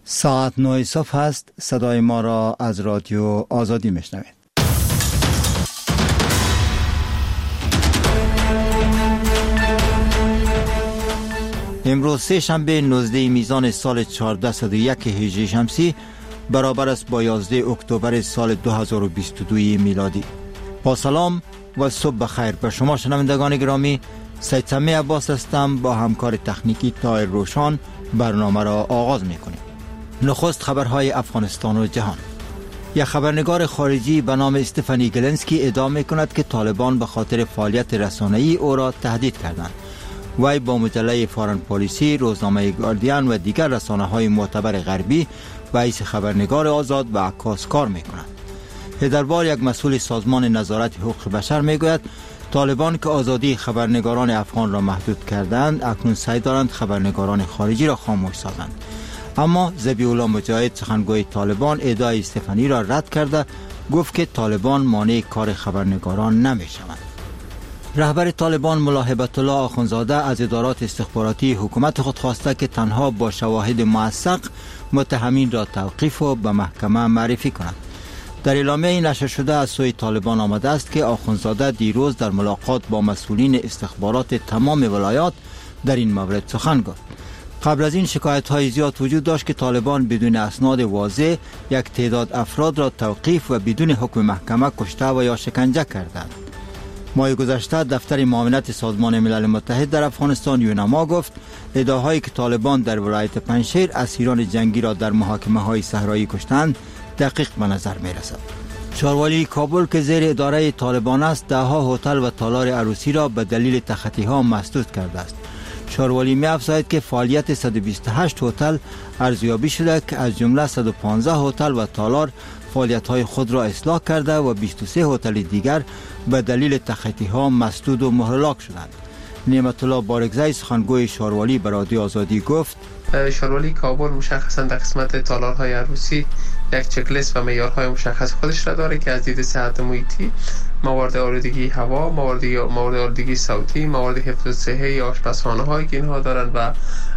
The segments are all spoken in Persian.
ساعت 9 صبح است. صدای ما را از رادیو آزادی میشنوید. امروز سه شنبه 19 میزان سال 1401 هجری شمسی برابر است با 11 اکتبر سال 2022 میلادی. با سلام و صبح بخیر به شما شنوندگان گرامی. سید سمی عباس هستم. با همکار تکنیکی طاهر روشان برنامه را آغاز میکنیم. نخست خبرهای افغانستان و جهان. یک خبرنگار خارجی به نام استفانی گلنسکی ادعا میکند که طالبان به خاطر فعالیت رسانه‌ای او را تهدید کردند. وی با مجله فارن پالیسی، روزنامه گاردین و دیگر رسانه‌های معتبر غربی به حیث خبرنگار آزاد و عکاس کار می‌کند. هدربار یک مسئول سازمان نظارت حقوق بشر میگوید طالبان که آزادی خبرنگاران افغان را محدود کردند، اکنون سعی دارند خبرنگاران خارجی را خاموش سازند. اما ذبیح الله مجاهد سخنگوی طالبان ادعای استفانی را رد کرده، گفت که طالبان مانع کار خبرنگاران نمی‌شوند. رهبر طالبان ملا هیبت الله آخوندزاده از ادارات استخباراتی حکومت خود خواسته که تنها با شواهد موثق متهمین را توقیف و به محکمه معرفی کنند. در اعلامیه نشر شده از سوی طالبان آمده است که آخوندزاده دیروز در ملاقات با مسئولین استخبارات تمام ولایات در این مورد سخن گفت. قبل از این شکایت‌های زیاد وجود داشت که طالبان بدون اسناد واضح یک تعداد افراد را توقیف و بدون حکم محکمه کشته و یا شکنجه کردند. ماه گذشته دفتر معاونت سازمان ملل متحد در افغانستان یونما گفت ادعاهایی که طالبان در ولایت پنجشیر اسیران جنگی را در محاکمه‌های صحرایی کشتند دقیق به نظر می‌رسد. شاروالی کابل که زیر اداره طالبان است، ده‌ها هتل و تالار عروسی را به دلیل تخطی‌ها مسدود کرده است. شاروالی می‌افزاید که فعالیت 128 هتل ارزیابی شده که از جمله 115 هتل و تالار فعالیت‌های خود را اصلاح کرده و 23 هتل دیگر به دلیل تخطی‌ها مسدود و مهلک شدند. نعمت الله بارگزی سخنگوی شاروالی به رادیو آزادی گفت شاروالی کابل مشخصاً در قسمت تالارهای عروسی یک چکلیست و معیارهای مشخص خودش را داره که از دید صحت محیطی، موارد آلودگی هوا، موارد آلودگی صوتی، موارد حفظ صحه آشپزخانه هایی که اینها دارند و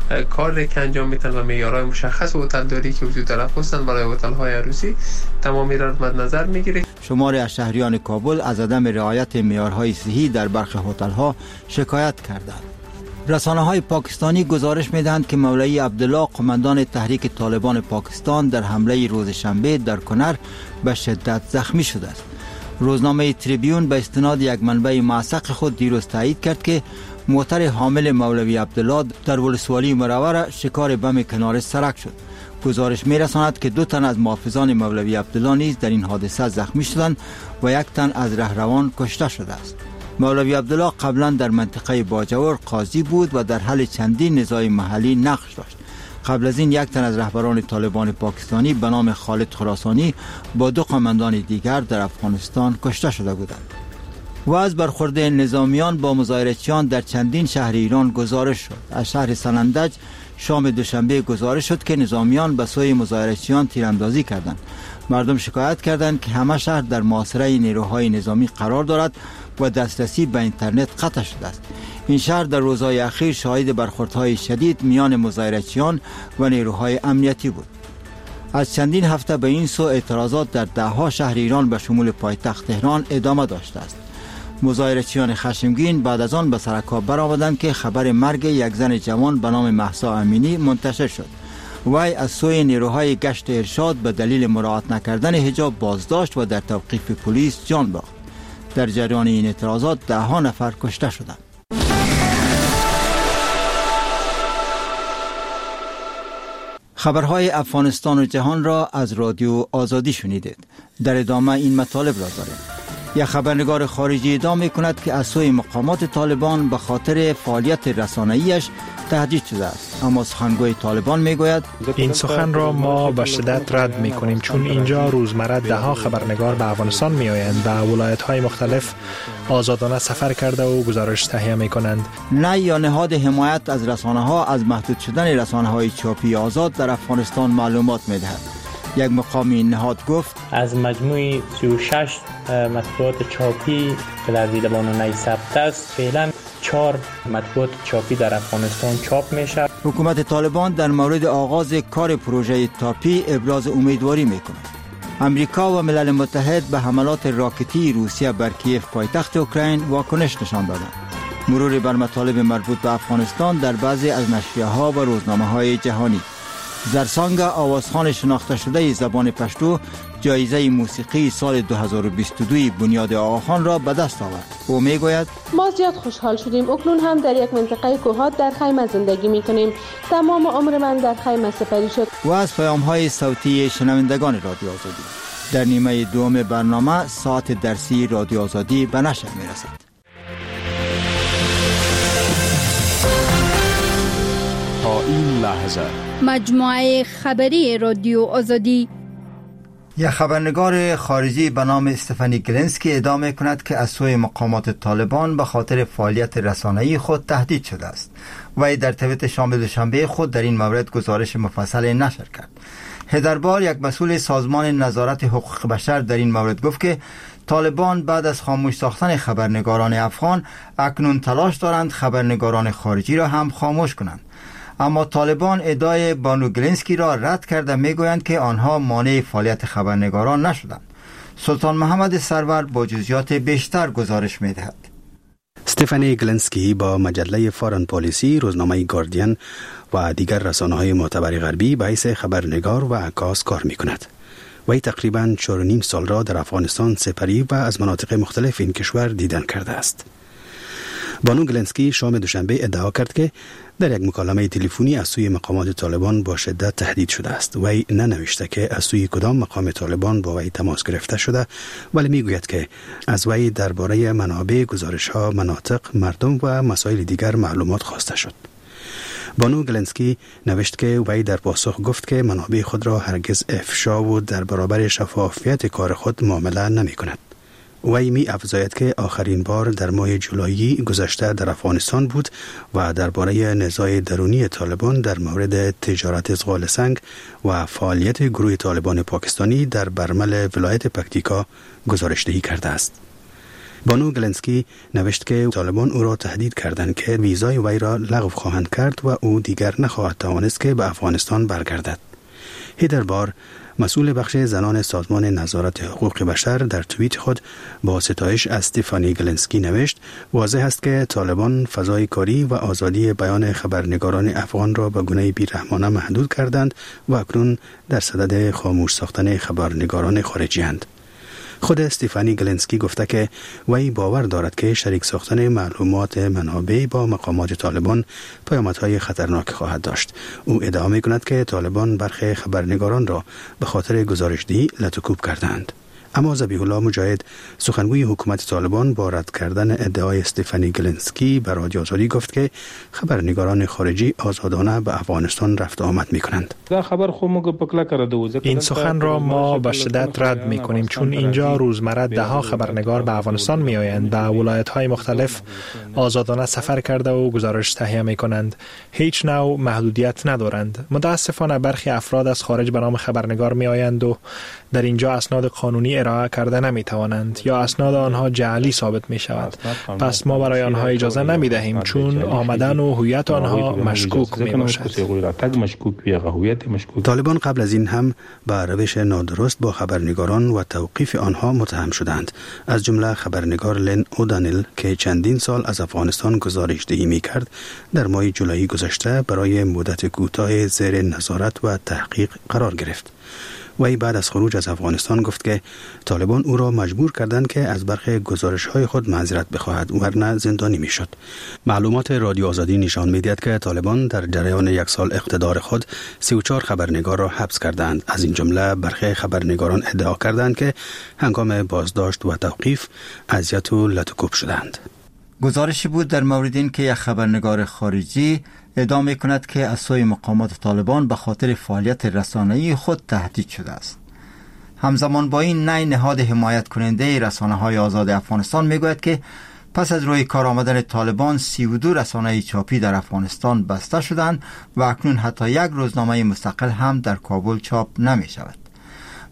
کار که انجام میتن و معیارهای مشخص هتل داری که وجود داره هستند برای هتل های عروسی تمامی را مد نظر میگیره. شماری از شهریان کابل از عدم رعایت معیارهای صحی در برخی هتل ها شکایت کردند. رسانه‌های پاکستانی گزارش می‌دهند که مولوی عبدالله قماندان تحریک طالبان پاکستان در حمله روز شنبه در کنر به شدت زخمی شده است. روزنامه تریبیون به استناد یک منبع موثق خود دیروز تایید کرد که موتر حامل مولوی عبدالله در ولسوالی مروره شکار بم کنار سرک شد. گزارش می‌رساند که 2 تن از محافظان مولوی عبدالله نیز در این حادثه زخمی شدند و 1 تن از رهروان کشته شده است. مولوی عبدالله قبلا در منطقه باجور قاضی بود و در حل چندین نزاع محلی نقش داشت. قبل از این 1 تن از رهبران طالبان پاکستانی به نام خالد خراسانی با 2 قماندان دیگر در افغانستان کشته شده بودند. و از برخورد نظامیان با مظاهرچیان در چندین شهر ایران گزارش شد. از شهر سنندج شام دوشنبه گزارش شد که نظامیان به سوی مظاهرچیان تیراندازی کردند. مردم شکایت کردند که همه شهر در محاصره نیروهای نظامی قرار دارد و دسترسی به اینترنت قطع شده است. این شهر در روزهای اخیر شاهد برخوردهای شدید میان مظاهرچیان و نیروهای امنیتی بود. از چندین هفته به این سو اعتراضات در 10 شهر ایران به شمول پایتخت تهران ادامه داشته است. مظاهرچیان خشمگین بعد از آن به سرکاب برآمدند که خبر مرگ یک زن جوان به نام مهسا امینی منتشر شد. وی از سوی نیروهای گشت ارشاد به دلیل مراعات نکردن حجاب بازداشت و در توقیف پلیس جان باخت. در جریان این اعتراضات 10 نفر کشته شدند. خبرهای افغانستان و جهان را از رادیو آزادی شنیدید. در ادامه این مطالب را داریم. یک خبرنگار خارجی ادعا می‌کند که از سوی مقامات طالبان به خاطر فعالیت رسانه‌ایش تهدید شده است. اما سخنگوی طالبان میگوید این سخن را ما به شدت رد می‌کنیم، چون اینجا روزمره 10 خبرنگار به افغانستان می‌آیند و ولایت‌های مختلف آزادانه سفر کرده و گزارش تهیه می‌کنند. نه یا نهاد حمایت از رسانه‌ها از محدود شدن رسانه‌های چاپی آزاد در افغانستان معلومات می‌دهد. یک مقام این نهاد گفت از مجموع 36 مطبوعات چاپی که در زیر بانو ثبت است، فعلا 4 مطبوعات چاپی در افغانستان چاپ میشه. حکومت طالبان در مورد آغاز کار پروژه تاپی ابراز امیدواری میکند. امریکا و ملل متحد به حملات راکتی روسیه بر کیف پایتخت اوکراین واکنش نشان دادند. مرور بر مطالب مربوط به افغانستان در بعضی از نشریه‌ها و روزنامه‌های جهانی. زرسانگ آوازخوان شناخته شده زبان پشتو جایزه موسیقی سال 2022 بنیاد آقاخان را به دست آورد. او میگوید ما زیاد خوشحال شدیم. اکنون هم در یک منطقه کوهات در خیمه زندگی میکنیم. تمام عمر من در خیمه سپری شد. و از پیام‌های صوتی شنوندگان رادیو آزادی در نیمه دوم برنامه ساعت درسی رادیو آزادی به نشر میرسد. تا این لحظه مجموعه خبری رادیو آزادی. یک خبرنگار خارجی به نام استفانی گلنسکی ادعا می‌کند که از سوی مقامات طالبان به خاطر فعالیت رسانه‌ای خود تهدید شده است. وی در توییت شام دوشنبه خود در این مورد گزارش مفصل نشر کرد. هدربار، یک مسئول سازمان نظارت حقوق بشر، در این مورد گفت که طالبان بعد از خاموش ساختن خبرنگاران افغان اکنون تلاش دارند خبرنگاران خارجی را هم خاموش کنند. اما طالبان ادعای بانو گلنسکی را رد کرده میگویند که آنها مانع فعالیت خبرنگاران نشدند. سلطان محمد سرور با جزئیات بیشتر گزارش میدهد. استفانی گلنسکی با مجله فارن پالیسی، روزنامه گاردین و دیگر رسانه‌های معتبر غربی به حیث خبرنگار و عکاس کار می‌کند. وی تقریباً 4.5 سال را در افغانستان سپری و از مناطق مختلف این کشور دیدن کرده است. بانو گلنسکی شام دوشنبه ادعا کرد که در یک مکالمه تلفنی از سوی مقامات طالبان با شدت تهدید شده است. وی ننوشته که از سوی کدام مقام طالبان با وی تماس گرفته شده، ولی میگوید که از وی درباره منابع، گزارش‌ها، مناطق، مردم و مسائل دیگر معلومات خواسته شد. بانو گلنسکی نوشت که وی در پاسخ گفت که منابع خود را هرگز افشا و در برابر شفافیت کار خود معامله نمی کند. وی می افزاید که آخرین بار در ماه جولای گذشته در افغانستان بود و درباره نزاع درونی طالبان در مورد تجارت زغال سنگ و فعالیت گروه طالبان پاکستانی در برمل ولایت پکتیکا گزارش دهی کرده است. بانو گلنسکی نوشت که طالبان او را تهدید کردند که ویزای وی را لغو خواهند کرد و او دیگر نخواهد توانست که به افغانستان برگردد. هیدربار، مسئول بخش زنان سازمان نظارت حقوق بشر، در توییت خود با ستایش از استفانی گلنسکی نوشت واضح است که طالبان فضای کاری و آزادی بیان خبرنگاران افغان را به گونه بی‌رحمانه محدود کردند و اکنون در صدد خاموش ساختن خبرنگاران خارجی اند. خود استفانی گلنسکی گفته که وی باور دارد که شریک ساختن معلومات منابع با مقامات طالبان پیامدهای خطرناک خواهد داشت. او ادعا می‌کند که طالبان برخی خبرنگاران را به خاطر گزارش‌دهی لطوکوب کردند. اما ذبیح الله مجاهد، سخنگوی حکومت طالبان، با رد کردن ادعای استفانی گلنسکی بر رادیو آزادی گفت که خبرنگاران خارجی آزادانه به افغانستان رفت آمد می‌کنند. این سخن را ما به شدت رد می‌کنیم، چون اینجا روزمره ده‌ها خبرنگار به افغانستان می‌آیند، به ولایت‌های مختلف آزادانه سفر کرده و گزارش تهیه می‌کنند. هیچ نوع محدودیت ندارند. متأسفانه برخی افراد از خارج به نام خبرنگار می‌آیند و در اینجا اسناد قانونی ارائه کرده نمی‌توانند یا اسناد آنها جعلی ثابت می‌شود. پس ما برای آنها اجازه نمی‌دهیم، چون آمدن و هویت آنها مشکوک می‌باشد. طالبان قبل از این هم به روش نادرست با خبرنگاران و توقیف آنها متهم شدند، از جمله خبرنگار لن اودانیل که چندین سال از افغانستان گزارش‌دهی می‌کرد، در ماه جولای گذشته برای مدت کوتاه زیر نظارت و تحقیق قرار گرفت. وی بعد از خروج از افغانستان گفت که طالبان او را مجبور کردند که از برخی گزارش‌های خود معذرت بخواهد، ورنه زندانی می‌شد. معلومات رادیو آزادی نشان می‌دهد که طالبان در جریان 1 سال اقتدار خود 34 خبرنگار را حبس کردند. از این جمله برخی خبرنگاران ادعا کردند که هنگام بازداشت و توقیف اذیت و لطوکوب شدند. گزارشی بود در مورد این که یک خبرنگار خارجی ادعا می‌کند که از سوی مقامات طالبان به خاطر فعالیت رسانه‌ای خود تهدید شده است. همزمان با این نهاد حمایت کننده رسانه‌های آزاد افغانستان میگوید که پس از روی کار آمدن طالبان 32 رسانه چاپی در افغانستان بسته شدند و اکنون حتی یک روزنامه مستقل هم در کابل چاپ نمی شود.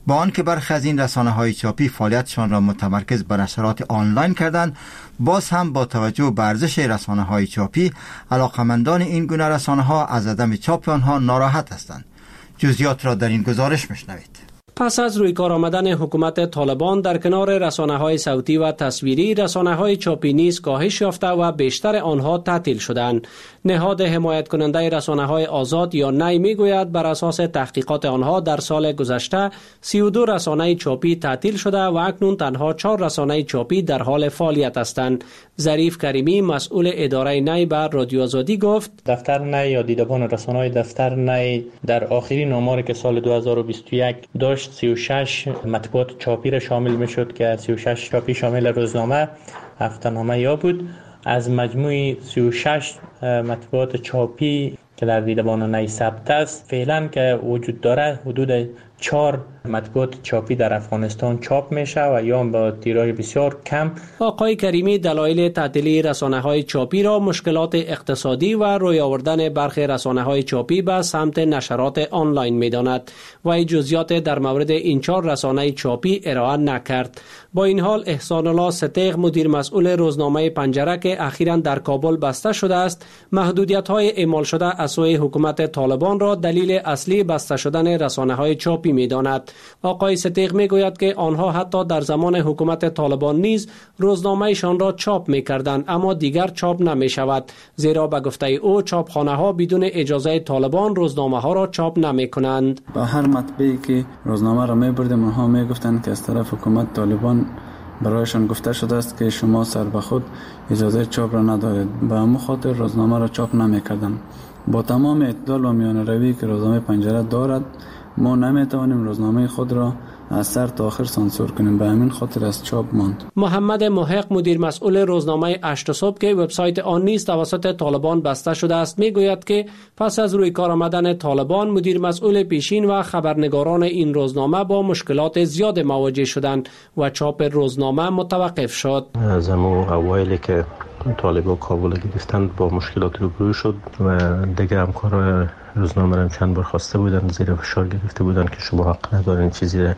با آنکه برخی از این رسانه‌های چاپی فعالیتشان را متمرکز بر نشرات آنلاین کردند، باز هم با توجه به ارزش رسانه‌های چاپی علاقمندان این گونه رسانه‌ها از عدم چاپ آنها ناراحت هستند. جزئیات را در این گزارش میشنوید. پس از روی کار آمدن حکومت طالبان در کنار رسانه‌های صوتی و تصویری، رسانه‌های چاپی نیز کاهش یافته و بیشتر آنها تعطیل شدند. نهاد حمایت کننده رسانه‌های آزاد یا نی میگوید بر اساس تحقیقات آنها در سال گذشته 32 رسانه چاپی تعطیل شده و اکنون تنها 4 رسانه چاپی در حال فعالیت هستند. ظریف کریمی مسئول اداره نی بر رادیو آزادی گفت دفتر نی یا دیدبان رسانه‌های دفتر نی در آخرین آماری که سال 2021 داشت 36 مطبوعات چاپی را شامل میشد که 36 چاپی شامل روزنامه، هفته‌نامه یا بود. از مجموع 36 مطبوعات چاپی که در دیدبان نی ثبت است، فعلا که وجود داره حدود 4 مطبوعات چاپی در افغانستان چاپ میشه و یا با تیراژ بسیار کم. آقای کریمی دلایل تعطیلی رسانه‌های چاپی را مشکلات اقتصادی و روی آوردن برخی رسانه‌های چاپی به سمت نشرات آنلاین می‌داند و جزئیات در مورد این 4 رسانه چاپی ارائه نکرد. با این حال احسان الله ستیغ مدیر مسئول روزنامه پنجره که اخیراً در کابل بسته شده است، محدودیت‌های اعمال شده از سوی حکومت طالبان را دلیل اصلی بسته شدن رسانه‌های چاپی می‌داند. آقای ستیغ میگوید که آنها حتی در زمان حکومت طالبان نیز روزنامه‌شان را چاپ می‌کردند، اما دیگر چاپ نمی‌شود، زیرا به گفته او چاپخانه‌ها بدون اجازه طالبان روزنامه‌ها را چاپ نمی‌کنند. با هر مطبعی که روزنامه را می‌بردیم آنها می‌گفتند که از طرف حکومت طالبان برایشان گفته شده است که شما سر به خود اجازه چاپ را ندارید، به همین خاطر روزنامه را چاپ نمی‌کردند. با تمام اعتدال و میانه‌روی که روزنامه پنجره دارد، ما نمیتوانیم روزنامه خود را از سر تا آخر سانسور کنیم، به همین خاطر از چاپ ماند. محمد محق مدیر مسئول روزنامه 8 صبح که وبسایت آن نیز توسط طالبان بسته شده است میگوید که پس از روی کار آمدن طالبان مدیر مسئول پیشین و خبرنگاران این روزنامه با مشکلات زیاد مواجه شدند و چاپ روزنامه متوقف شد. از اوایلی که طالبان کابل گرفتند با مشکلات روبرو شد و دیگه همکار روزنامه را چند بار خواسته بودند، زیر فشار گرفته بودند که شما حق ندارین چیزی را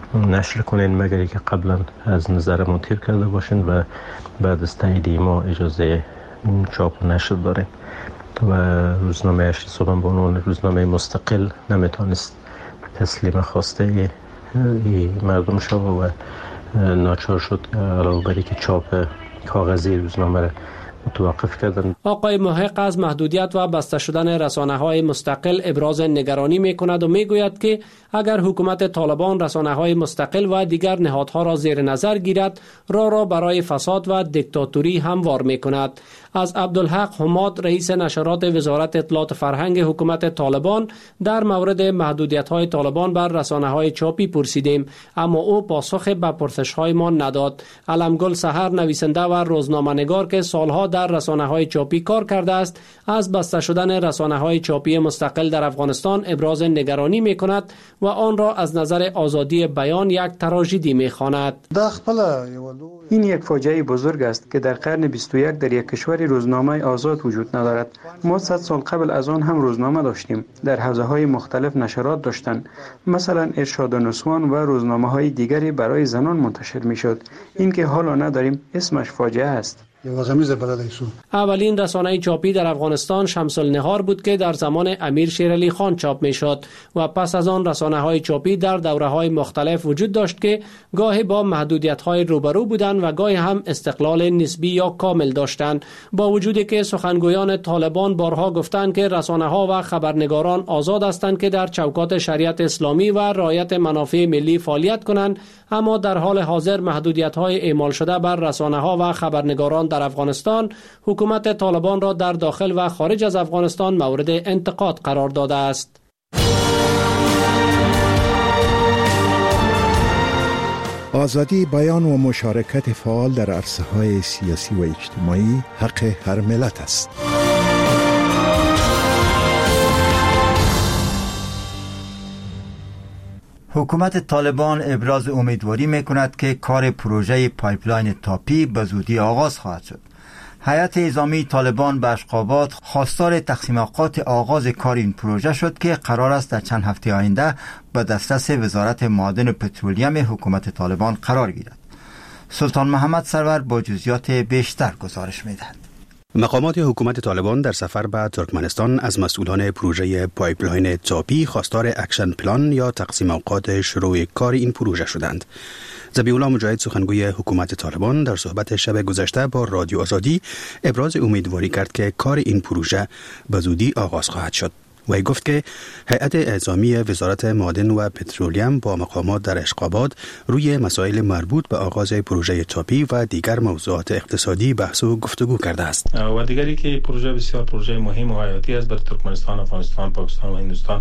نشر کنین مگر که قبلا از نظرمون تیر کرده باشین و بعد از تایید ما اجازه چاپ و نشر دارین. و روزنامه 8 صبح به عنوان روزنامه مستقل نمیتونست تسلیم خواسته مردم شد و ناچار شد علاوه بر اینکه چاپ کاغذی روزنامه را متوقف کردن. آقای محق از محدودیت و بسته شدن رسانه‌های مستقل ابراز نگرانی می‌کند و می‌گوید که اگر حکومت طالبان رسانه‌های مستقل و دیگر نهادها را زیر نظر گیرد، راه برای فساد و دیکتاتوری هموار می‌کند. از عبدالحق حماد رئیس نشرات وزارت اطلاعات فرهنگ حکومت طالبان در مورد محدودیت‌های طالبان بر رسانه‌های چاپی پرسیدیم، اما او پاسخ به پرسش‌هایمان نداد. علمگل سحر نویسنده و روزنامه‌نگار که سالها در رسانه‌های چاپی کار کرده است، از بسته شدن رسانه‌های چاپی مستقل در افغانستان ابراز نگرانی می‌کند و آن را از نظر آزادی بیان یک تراژدی می‌خواند. این یک فاجعه بزرگ است که در قرن 21 در یک کشور روزنامه آزاد وجود ندارد. ما 100 سال قبل از آن هم روزنامه داشتیم، در حوزه‌های مختلف نشرات داشتند، مثلا ارشاد و نسوان و روزنامه‌های دیگری برای زنان منتشر می‌شد. این که حالا نداریم اسمش فاجعه است. اولین رسانه چاپی در افغانستان شمس النهار بود که در زمان امیر شیرعلی خان چاپ میشد و پس از آن رسانه‌های چاپی در دوره‌های مختلف وجود داشت که گاهی با محدودیت‌های روبرو بودند و گاهی هم استقلال نسبی یا کامل داشتند. با وجودی که سخنگویان طالبان بارها گفتند که رسانه‌ها و خبرنگاران آزاد هستند که در چوکات شریعت اسلامی و رعایت منافع ملی فعالیت کنند، اما در حال حاضر محدودیت‌های اعمال شده بر رسانه‌ها و خبرنگاران در افغانستان حکومت طالبان را در داخل و خارج از افغانستان مورد انتقاد قرار داده است. آزادی بیان و مشارکت فعال در عرصه‌های سیاسی و اجتماعی حق هر ملت است. حکومت طالبان ابراز امیدواری می‌کند که کار پروژه پایپلاین تاپی به زودی آغاز خواهد شد. هیئت اعزامی طالبان به اشقابات خواستار تقسیم اوقات آغاز کار این پروژه شد که قرار است در چند هفته آینده به دسترس وزارت معادن و پترولیم حکومت طالبان قرار گیرد. سلطان محمد سرور با جزئیات بیشتر گزارش می‌دهد. مقامات حکومت طالبان در سفر به ترکمنستان از مسئولان پروژه پایپلاین تاپی خواستار اکشن پلان یا تقسیم اوقات شروع کار این پروژه شدند. ذبیح‌الله مجاهد سخنگوی حکومت طالبان در صحبت شب گذشته با رادیو آزادی ابراز امیدواری کرد که کار این پروژه به زودی آغاز خواهد شد. وی گفت که هیئت اعزامی وزارت معادن و پترولیم با مقامات در اشقابات روی مسائل مربوط به آغاز پروژه تاپی و دیگر موضوعات اقتصادی بحث و گفتگو کرده است. و دیگری که پروژه بسیار پروژه مهم و حیاتی است برای ترکمنستان، افغانستان، پاکستان و هندوستان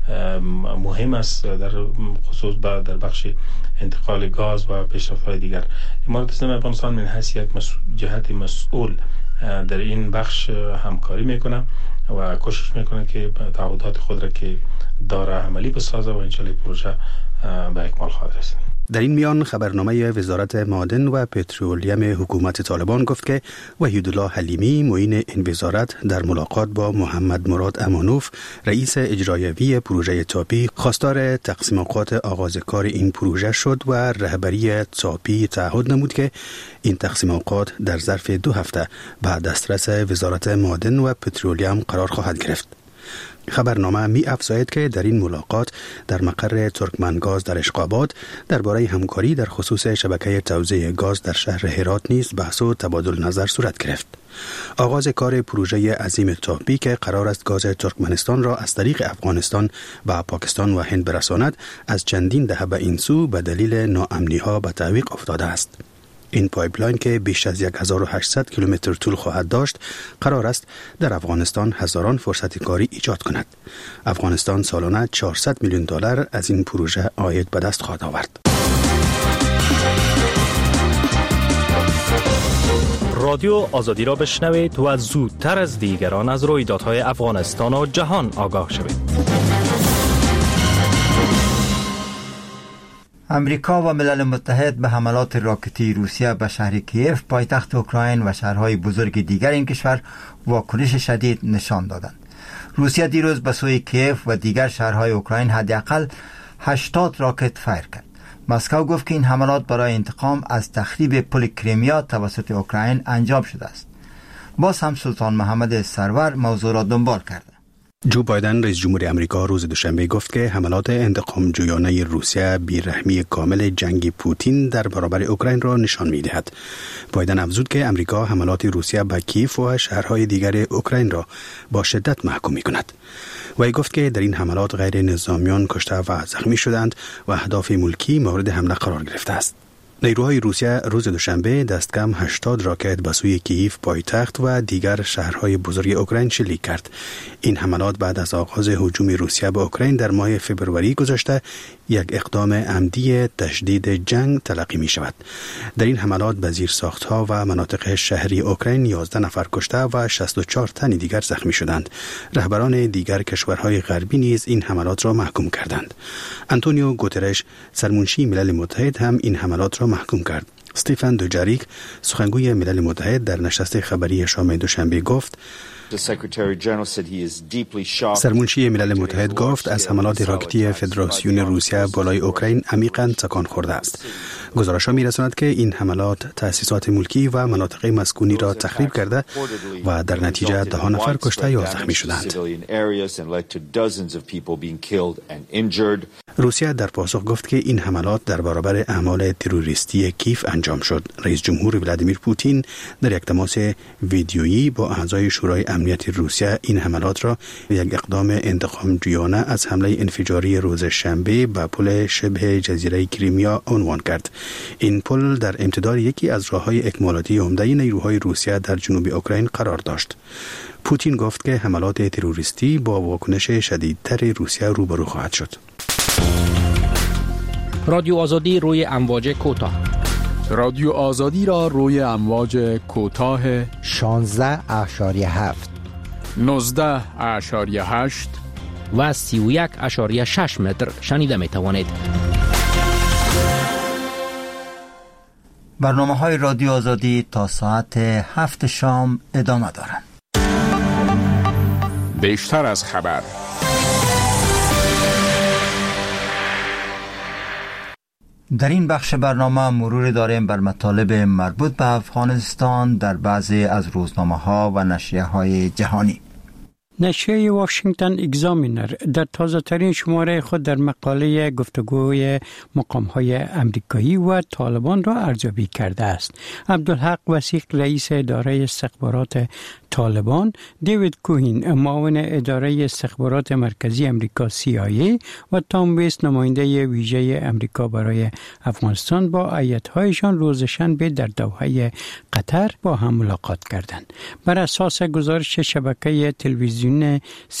مهم است، در خصوص در بخش انتقال گاز و پیشرفت‌های دیگر. امارات اسلامی افغانستان من حیث یک جهت مسئول در این بخش همکاری میکنه و کوشش میکنه که تعهدات خود را که داره عملی بسازه و انشالله پروژه به اکمال خواهد رسید. در این میان خبرنامه وزارت معادن و پترولیم حکومت طالبان گفت که وحیدالله حلیمی معین این وزارت در ملاقات با محمد مراد امانوف رئیس اجرایوی پروژه تاپی خواستار تقسیم اوقات آغاز کار این پروژه شد و رهبری تاپی تعهد نمود که این تقسیم اوقات در ظرف 2 هفته به دسترس وزارت معادن و پترولیم قرار خواهد گرفت. خبرنامه می افزاید که در این ملاقات در مقر ترکمنگاز در اشقابات درباره همکاری در خصوص شبکه توزیع گاز در شهر هرات نیز بحث و تبادل نظر صورت گرفت. آغاز کار پروژه عظیم تاپی که قرار است گاز ترکمنستان را از طریق افغانستان به پاکستان و هند برساند از چندین دهه به این سو به دلیل ناامنی‌ها به تعویق افتاده است. این پایپلاین که بیش از 1800 کیلومتر طول خواهد داشت قرار است در افغانستان هزاران فرصت کاری ایجاد کند. افغانستان سالانه 400 میلیون دلار از این پروژه عاید به دست خواهد آورد. رادیو آزادی را بشنوید و زودتر از دیگران از رویدادهای افغانستان و جهان آگاه شوید. امریکا و ملل متحد به حملات راکتی روسیه به شهر کیف پایتخت اوکراین و شهرهای بزرگ دیگر این کشور واکنش شدید نشان دادند. روسیه دیروز به سوی کیف و دیگر شهرهای اوکراین حداقل 80 راکت فایر کرد. مسکو گفت که این حملات برای انتقام از تخریب پل کریمیا توسط اوکراین انجام شده است. باز هم سلطان محمد سرور موضوع را دنبال کرد. جو بایدن رئیس جمهور آمریکا روز دوشنبه گفت که حملات انتقام جویانه روسیه بی‌رحمی کامل جنگ پوتین در برابر اوکراین را نشان می‌دهد. بایدن افزود که آمریکا حملات روسیه به کیف و شهرهای دیگر اوکراین را با شدت محکوم می‌کند. وی گفت که در این حملات غیر نظامیان کشته و زخمی شدند و اهداف ملکی مورد حمله قرار گرفته است. نیروهای روسیه روز دوشنبه دست کم 80 راکت به سوی کیف پایتخت و دیگر شهرهای بزرگ اوکراین شلیک کرد. این حملات بعد از آغاز هجوم روسیه به اوکراین در ماه فوریه گذشته یک اقدام عمدی تشدید جنگ تلقی می شود. در این حملات به زیرساخت‌ها و مناطق شهری اوکراین 11 نفر کشته و 64 تن دیگر زخمی شدند. رهبران دیگر کشورهای غربی نیز این حملات را محکوم کردند. آنتونیو گوترش سرمنشی ملل متحد هم این حملات را محکوم کرد. استیفن دوجاریک سخنگوی ملل متحد در نشست خبری شام دوشنبه گفت سرمنشی ملل متحد گفت از حملات راکتی فدراسیون روسیه بالای اوکراین عمیقاً تکان خورده است. گزارش‌ها می‌رساند که این حملات تأسیسات ملکی و مناطق مسکونی را تخریب کرده و در نتیجه 10 نفر کشته یا زخمی شدند. روسیه در پاسخ گفت که این حملات در برابر اعمال تروریستی کیف انجام شد. رئیس جمهور ولادیمیر پوتین در یک تماس ویدیویی با اعضای شورای امنیت روسیه این حملات را یک اقدام انتقام جویانه از حمله انفجاری روز شنبه به پل شبه جزیره کریمیا عنوان کرد. این پل در امتداد یکی از راه‌های اکمالاتی عمده نیروهای روسیه در جنوب اوکراین قرار داشت. پوتین گفت که حملات تروریستی با واکنش شدیدتر روسیه روبرو خواهد شد. رادیو آزادی روی امواج کوتاه. رادیو آزادی را روی امواج کوتاه 16.7 19.8 و 31.6 متر شنیده می توانید. برنامه‌های رادیو آزادی تا ساعت 7 شام ادامه دارند. بیشتر از خبر. در این بخش برنامه مرور داریم بر مطالب مربوط به افغانستان در بعضی از روزنامه‌ها و نشریه‌های جهانی. نشریه واشنگتن اگزامینر در تازه ترین شماره خود در مقاله گفتگوی مقام‌های امریکایی و طالبان را ارزیابی کرده است. عبدالحق وثیق رئیس اداره استخبارات طالبان، دیوید کوهین معاون اداره استخبارات مرکزی امریکا CIA و تام ویست نماینده ویژه امریکا برای افغانستان با هیئت‌هایشان روز شنبه در دوحه قطر با هم ملاقات کردند. بر اساس گزارش شبکه تلویزیون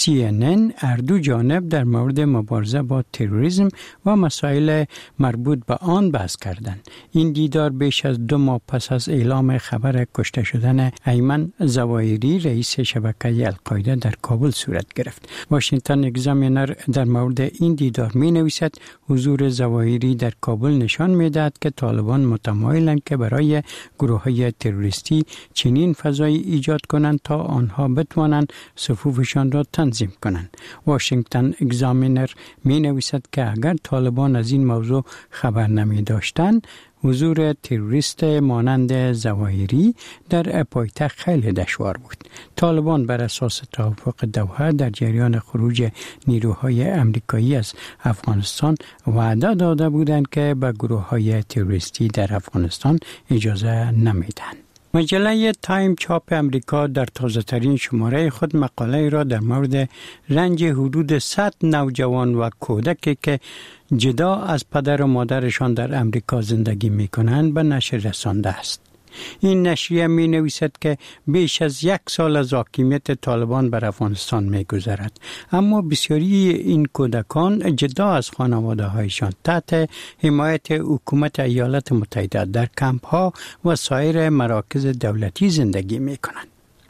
CNN هر دو جانب در مورد مبارزه با تروریسم و مسائل مربوط به آن بحث کردند. این دیدار بیش از 2 ماه پس از اعلام خبر کشته شدن ایمن زواهری رئیس شبکه القاعده در کابل صورت گرفت. واشنگتن اگزامینر در مورد این دیدار می نویسد حضور زواهری در کابل نشان می دهد که طالبان متمایلند که برای گروه‌های تروریستی چنین فضایی ایجاد کنند تا آنها بتوانند صفوفشان را تنظیم کنند. واشنگتن اگزامینر می نویسد که اگر طالبان از این موضوع خبر نمی داشتند حضور تروریست مانند زواهری در پایتخت خیلی دشوار بود. طالبان بر اساس توافق دوحه در جریان خروج نیروهای امریکایی از افغانستان وعده داده بودند که به گروه‌های تروریستی در افغانستان اجازه نمیدن. مجله تایم چاپ امریکا در تازه‌ترین شماره خود مقاله را در مورد رنج حدود 100 نوجوان و کودکی که جدا از پدر و مادرشان در امریکا زندگی می‌کنند به نشر رسانده است. این نشریه می نویسد که بیش از 1 سال از حاکمیت طالبان بر افغانستان می گذرد، اما بسیاری این کودکان جدا از خانواده هایشان تحت حمایت حکومت ایالات متحده در کمپ ها و سایر مراکز دولتی زندگی می کنند.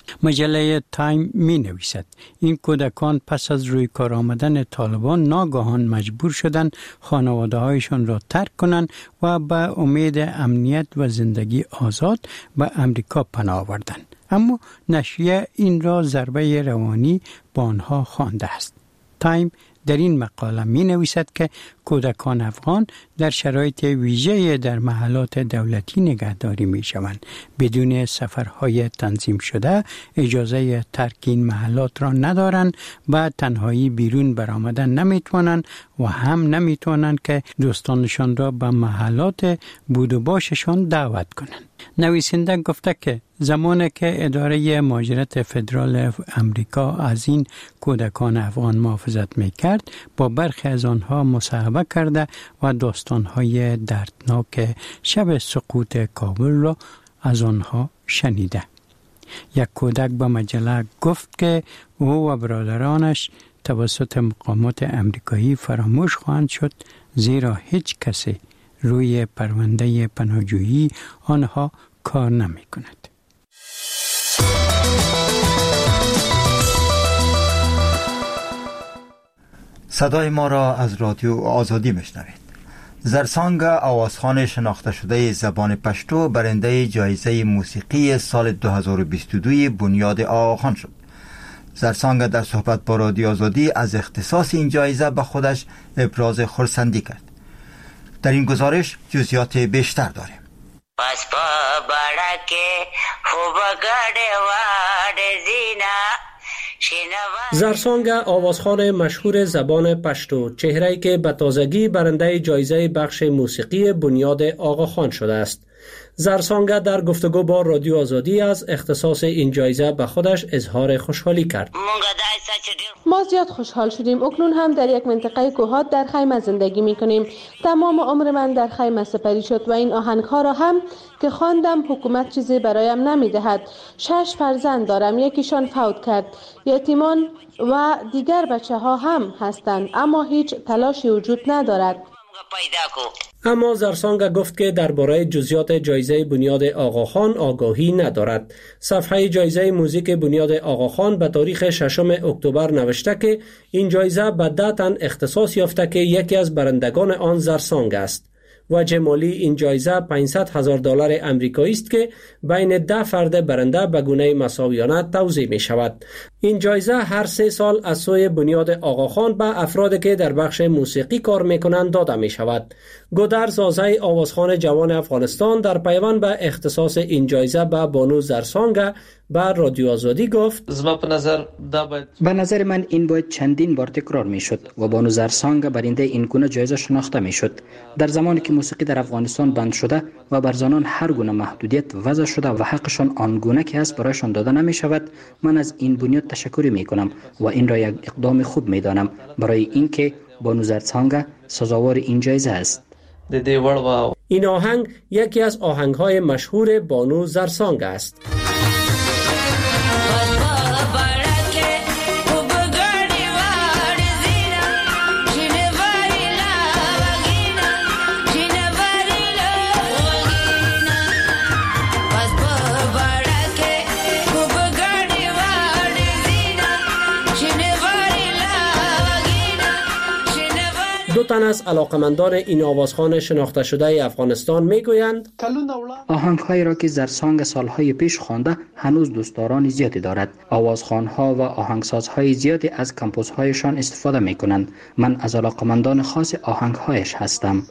مجله تایم می نویسد این کودکان پس از روی کار آمدن طالبان ناگهان مجبور شدند خانواده هایشان را ترک کنند و به امید امنیت و زندگی آزاد به امریکا پناه آوردند. اما نشریه این را ضربه روانی به آنها خوانده است. تایم در این مقاله می نویسد که کودکان افغان در شرایط ویژه در محلات دولتی نگهداری می شوند. بدون سفرهای تنظیم شده اجازه ترک این محلات را ندارند و تنهایی بیرون برآمدن نمی توانند و هم نمی توانند که دوستانشان را به محلات بود و باششان دعوت کنند. نویسنده گفته که زمانی که اداره مهاجرت فدرال امریکا از این کودکان افغان محافظت می‌کرد، با برخی از آنها مصاحبه کرده و داستان‌های دردناک شب سقوط کابل را از آنها شنیده. یک کودک به مجله گفت که او و برادرانش توسط مقامات امریکایی فراموش خواهند شد، زیرا هیچ کسی روی پرونده پناهجویی آنها کار نمی کند. صدای ما را از رادیو آزادی میشنوید. زرسانگ آوازخوان شناخته شده زبان پشتو برنده جایزه موسیقی سال 2022 بنیاد آقاخان شد. زرسانگ در صحبت با رادیو آزادی از اختصاص این جایزه به خودش ابراز خرسندی کرد. در این گزارش جزئیات بیشتر داریم. زرسانگ آوازخوان مشهور زبان پشتو، چهره‌ای که به تازگی برنده جایزه بخش موسیقی بنیاد آقاخان شده است. زرسانگ در گفتگو با رادیو آزادی از اختصاص این جایزه به خودش اظهار خوشحالی کرد. ما زیاد خوشحال شدیم. اکنون هم در یک منطقه کوهات در خیمه زندگی می کنیم. تمام عمر من در خیمه سپری شد و این آهنگ ها را هم که خواندم حکومت چیزی برایم نمی دهد. 6 فرزند دارم، یکیشان فوت کرد. یتیمان و دیگر بچه ها هم هستند، اما هیچ تلاشی وجود ندارد. اما زرسانگ گفت که درباره جزئیات جایزه بنیاد آقاخان آگاهی ندارد. صفحه جایزه موزیک بنیاد آقاخان به تاریخ 6 اکتبر نوشته که این جایزه به 10 تن اختصاص یافته که یکی از برندگان آن زرسانگ است. وجه مالی این جایزه $500,000 آمریکایی است که بین 10 فرد برنده به گونه مساویانه توزیع می شود. این جایزه هر 3 سال از سوی بنیاد آقاخان به افرادی که در بخش موسیقی کار می کنند داده می شود. گودرز آزای آوازخوان جوان افغانستان در پیوند به اختصاص این جایزه به بانو زرسانگ بر رادیو آزادی گفت: به نظر من این باید چندین بار تکرار می شد و بانو زرسانگ برنده این گونه جایزه شناخته می شد. در زمانی که موسیقی در افغانستان بند شده و بر زنان هر گونه محدودیت وضع شده و حقشان آنگونه که است برایشان داده نمی شود، من از این بنیاد تشکر می کنم و این را یک اقدام خوب می دانم برای اینکه بانو زرسانگ سزاوار این جایزه است. این آهنگ یکی از آهنگ‌های مشهور بانو زرسانگ است. دو تن از علاقمندان این آوازخوان شناخته شده افغانستان میگویند آهنگ‌هایی را که زرسانگ سالهای پیش خوانده هنوز دوستداران زیادی دارد. آوازخوان‌ها و آهنگسازهای زیادی از کمپوزهایشان استفاده می‌کنند. من از علاقمندان خاص آهنگ‌هایش هستم.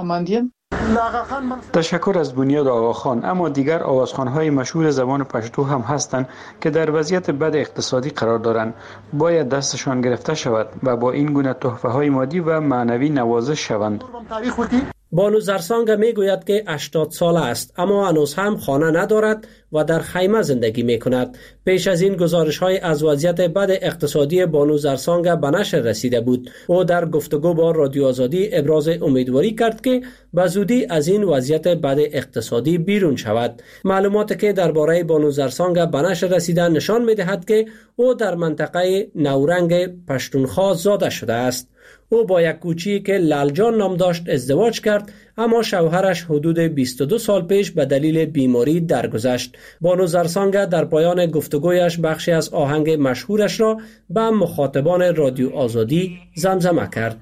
تشکر از بنیاد آقاخان. اما دیگر آوازخوان‌های مشهور زبان پشتو هم هستند که در وضعیت بد اقتصادی قرار دارند. باید دستشان گرفته شود و با این گونه تحفه‌های مادی و معنوی نوازش شوند. بانو زرسانگ میگوید که 80 ساله است اما هنوز هم خانه ندارد و در خیمه زندگی میکند. پیش از این گزارش‌های از وضعیت بد اقتصادی بانو زرسانگ به نشر رسیده بود. او در گفتگو با رادیو آزادی ابراز امیدواری کرد که به زودی از این وضعیت بد اقتصادی بیرون شود. معلوماتی که درباره بانو زرسانگ به نشر رسیده نشان می‌دهد که او در منطقه نورنگ پشتونخوا زاده شده است. او با یک کوچی که لالجان نام داشت ازدواج کرد اما شوهرش حدود 22 سال پیش به دلیل بیماری درگذشت. بانو زرسانگ در پایان گفتگویش بخشی از آهنگ مشهورش را به مخاطبان رادیو آزادی زمزمه کرد.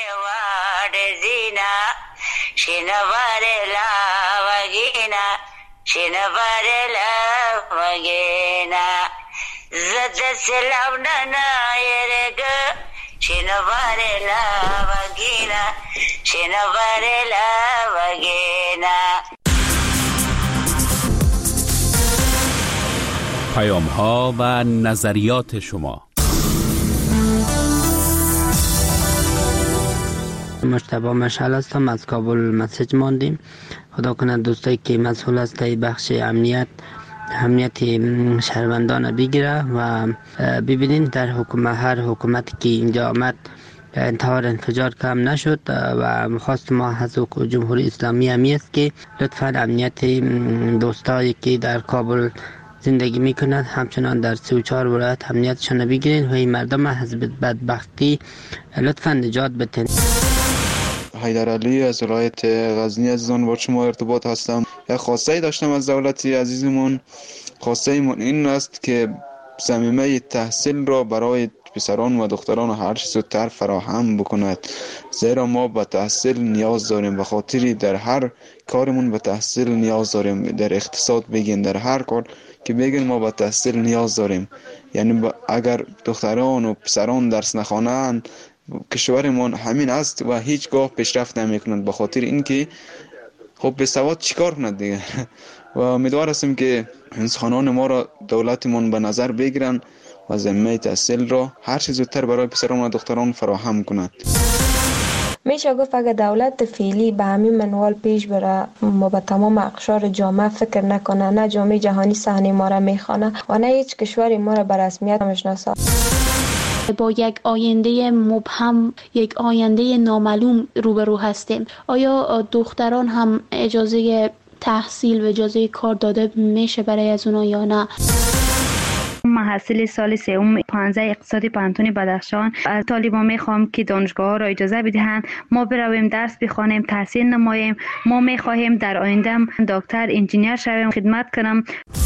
پیام ها و نظریات شما. مجتبی مشعل هستم، از کابل مسیج ماندیم. خدا کنه دوستایی که مسئول است بخش امنیت شهروندان بگیره و ببینین در هر حکومتی که اینجا آمد انتحار انفجار کم نشد و خواست ما از جمهوری اسلامی همی است که لطفا امنیت دوستایی که در کابل زندگی میکنند همچنان در 34 ولایت امنیتشان بگیرین و این مردم از بدبختی لطفا نجات بدین. حیدرعلی از ولایت غزنی عزیزان با شما ارتباط هستم. یک خواسته داشتم از دولت عزیزمون. خواسته ایمون این است که ضمیمه تحصیل را برای پسران و دختران هر چه زودتر فراهم بکند، زیرا ما به تحصیل نیاز داریم. به خاطری در هر کارمون به تحصیل نیاز داریم. در اقتصاد بگین، در هر کار که بگین ما به تحصیل نیاز داریم. یعنی اگر دختران و پسران درس نخوانند کشورمون همین است و هیچگاه پیشرفت نمیکنند. به خاطر اینکه خب به سواد چیکار کند دیگه. و امیدوار هستیم که انسانان ما را دولتمون به نظر بگیرن و ضمیمه تحصیل را هر چه زودتر برای پسران و دختران فراهم کند. میشه گفت اگر دولت فعلی به همین منوال پیش بره ما به تمام اقشار جامعه فکر نکنه، نه جامعه جهانی صحنه ما را میخوانه و نه هیچ کشوری ما را به رسمیت میشناسه. با یک آینده مبهم، یک آینده نامعلوم روبرو هستیم. آیا دختران هم اجازه تحصیل و اجازه کار داده میشه برای از اونا یا نه؟ محصل سال سوم 15 اقتصادی پانتون بدخشان از طالبان میخوام که دانشگاه ها را اجازه بدهند ما برویم درس بخوانیم، تحصیل نماییم. ما میخواهیم در آینده دکتر، انجینیر شویم، خدمت کنم.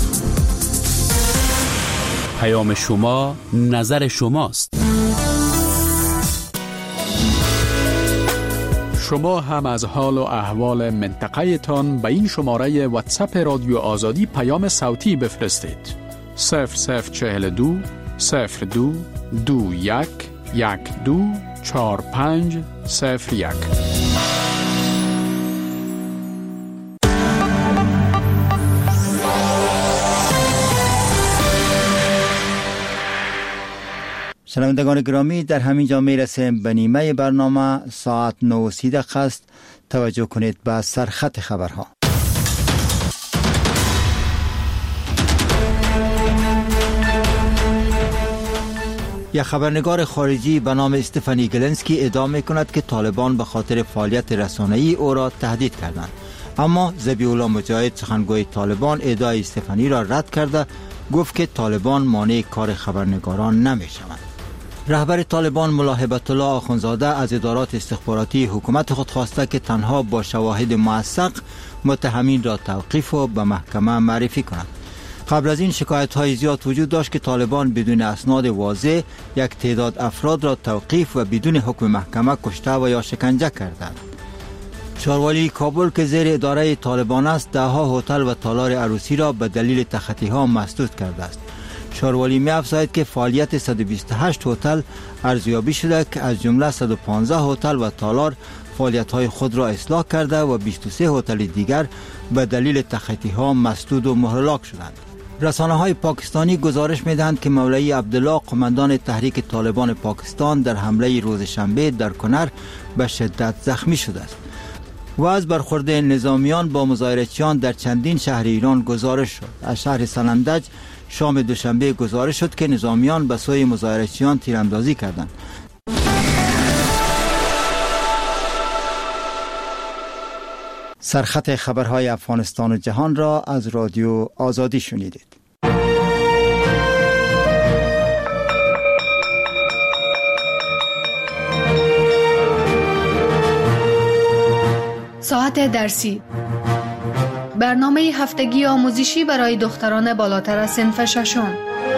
پیام شما، نظر شماست. شما هم از حال و احوال منطقه تان به این شماره واتساپ رادیو آزادی پیام صوتی بفرستید. 0042 02 21 12 45 01. شنوندگان گرامی، در همین جا میرسیم به نیمه برنامه. ساعت 9:30 است. توجه کنید به سرخط خبرها. یک خبرنگار خارجی به نام استفانی گلنسکی ادعا می‌کند که طالبان به خاطر فعالیت رسانه‌ای او را تهدید کردند. اما ذبیح الله مجاهد سخنگوی طالبان ادعای استفانی را رد کرده گفت که طالبان مانع کار خبرنگاران نمی‌شوند. رهبر طالبان ملا هیبت الله آخوندزاده از ادارات استخباراتی حکومت خود خواسته که تنها با شواهد موثق متهمین را توقیف و به محکمه معرفی کنند. قبل از این شکایت‌های زیاد وجود داشت که طالبان بدون اسناد واضح یک تعداد افراد را توقیف و بدون حکم محکمه کشته و یا شکنجه کردند. شاروالی کابل که زیر اداره طالبان است، ده‌ها هتل و تالار عروسی را به دلیل تخطی‌ها مسدود کرده است. شاروالی می افزاید که فعالیت 128 هتل ارزیابی شده که از جمله 115 هتل و تالار فعالیت‌های خود را اصلاح کرده و 23 هتل دیگر به دلیل تخطی‌ها مسدود و مهلک شدند. رسانه‌های پاکستانی گزارش می‌دهند که مولوی عبدالله قماندان تحریک طالبان پاکستان در حمله روز شنبه در کنر به شدت زخمی شده است. و از برخورد نظامیان با مظاهرچیان در چندین شهر ایران گزارش شد. از شهر سنندج شام دوشنبه گزارش شد که نظامیان به سوی مظاهرچیان تیراندازی کردند. سرخط خبرهای افغانستان و جهان را از رادیو آزادی شنیدید. ساعت درسی، برنامه هفتگی آموزشی برای دختران بالاتر از صنف ششم.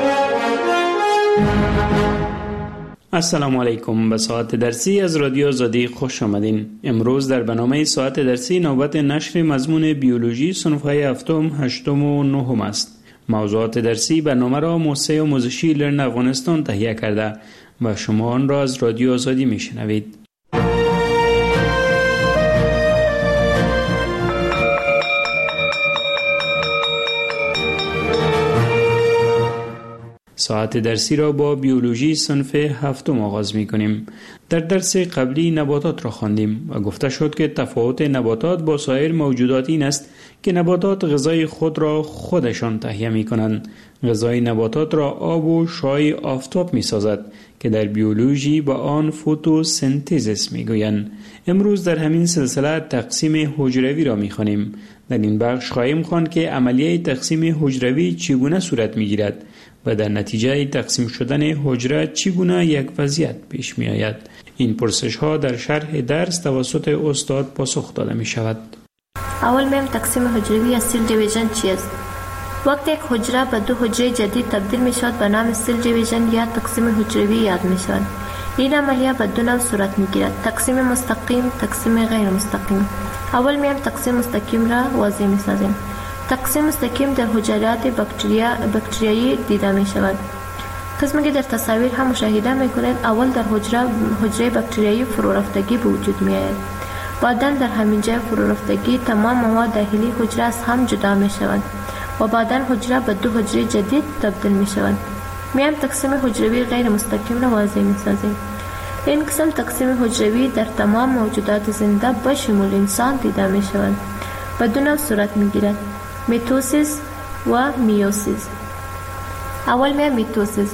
السلام علیکم. به ساعت درسی از رادیو آزادی خوش آمدین. امروز در برنامه ساعت درسی نوبت نشر مضمون بیولوژی صنف‌های هفتم، هشتم و نهم است. موضوعات درسی برنامه را موسسه آموزشی لرن افغانستان تهیه کرده و شما آن را از رادیو آزادی میشنوید. ساعت درسی را با بیولوژی صنف هفتم آغاز می کنیم. در درس قبلی نباتات را خواندیم و گفته شد که تفاوت نباتات با سایر موجودات این است که نباتات غذای خود را خودشان تهیه می کنند. غذای نباتات را آب و شعاع آفتاب می سازد که در بیولوژی با آن فتوسنتز می گویند. امروز در همین سلسله تقسیم حجروی را می خوانیم. در این بخش خواهیم خواند که عملیه تقسیم حجروی چگونه صورت می گیرد و در نتیجه تقسیم شدن حجره چگونه یک وضعیت پیش می آید. این پرسش ها در شرح درس توسط استاد پاسخ داده می شود. اول میم تقسیم حجروی یا سیل دیویژن چیست؟ وقتی یک حجره به دو حجره جدید تبدیل می شود به نام سیل دیویژن یا تقسیم حجروی یاد می شود. این عملیه به دو نوع صورت می گیرد: تقسیم مستقیم، تقسیم غیر مستقیم. اول میم تقسیم مستقیم را واضح می سازیم. تقسیم مستقیم در حجرات بکتریایی دیده می شود. قسمی که در تصاویر هم مشاهده می کنید، اول در حجره بکتریایی فرورفتگی به وجود می آید. بعدا در همین جای فرورفتگی تمام مواد داخلی حجره از هم جدا می شود و بعدا حجره به دو حجره جدید تبدیل می شود. میم تقسیم حجروی غیر مستقیم را واضح می سازیم. این قسم تقسیم حجروی در تمام موجودات زنده به شمول انسان دیده می شود. به دو نوع صورت می گیرد: میتوسیس و میوسیس. اول میم میتوسیس.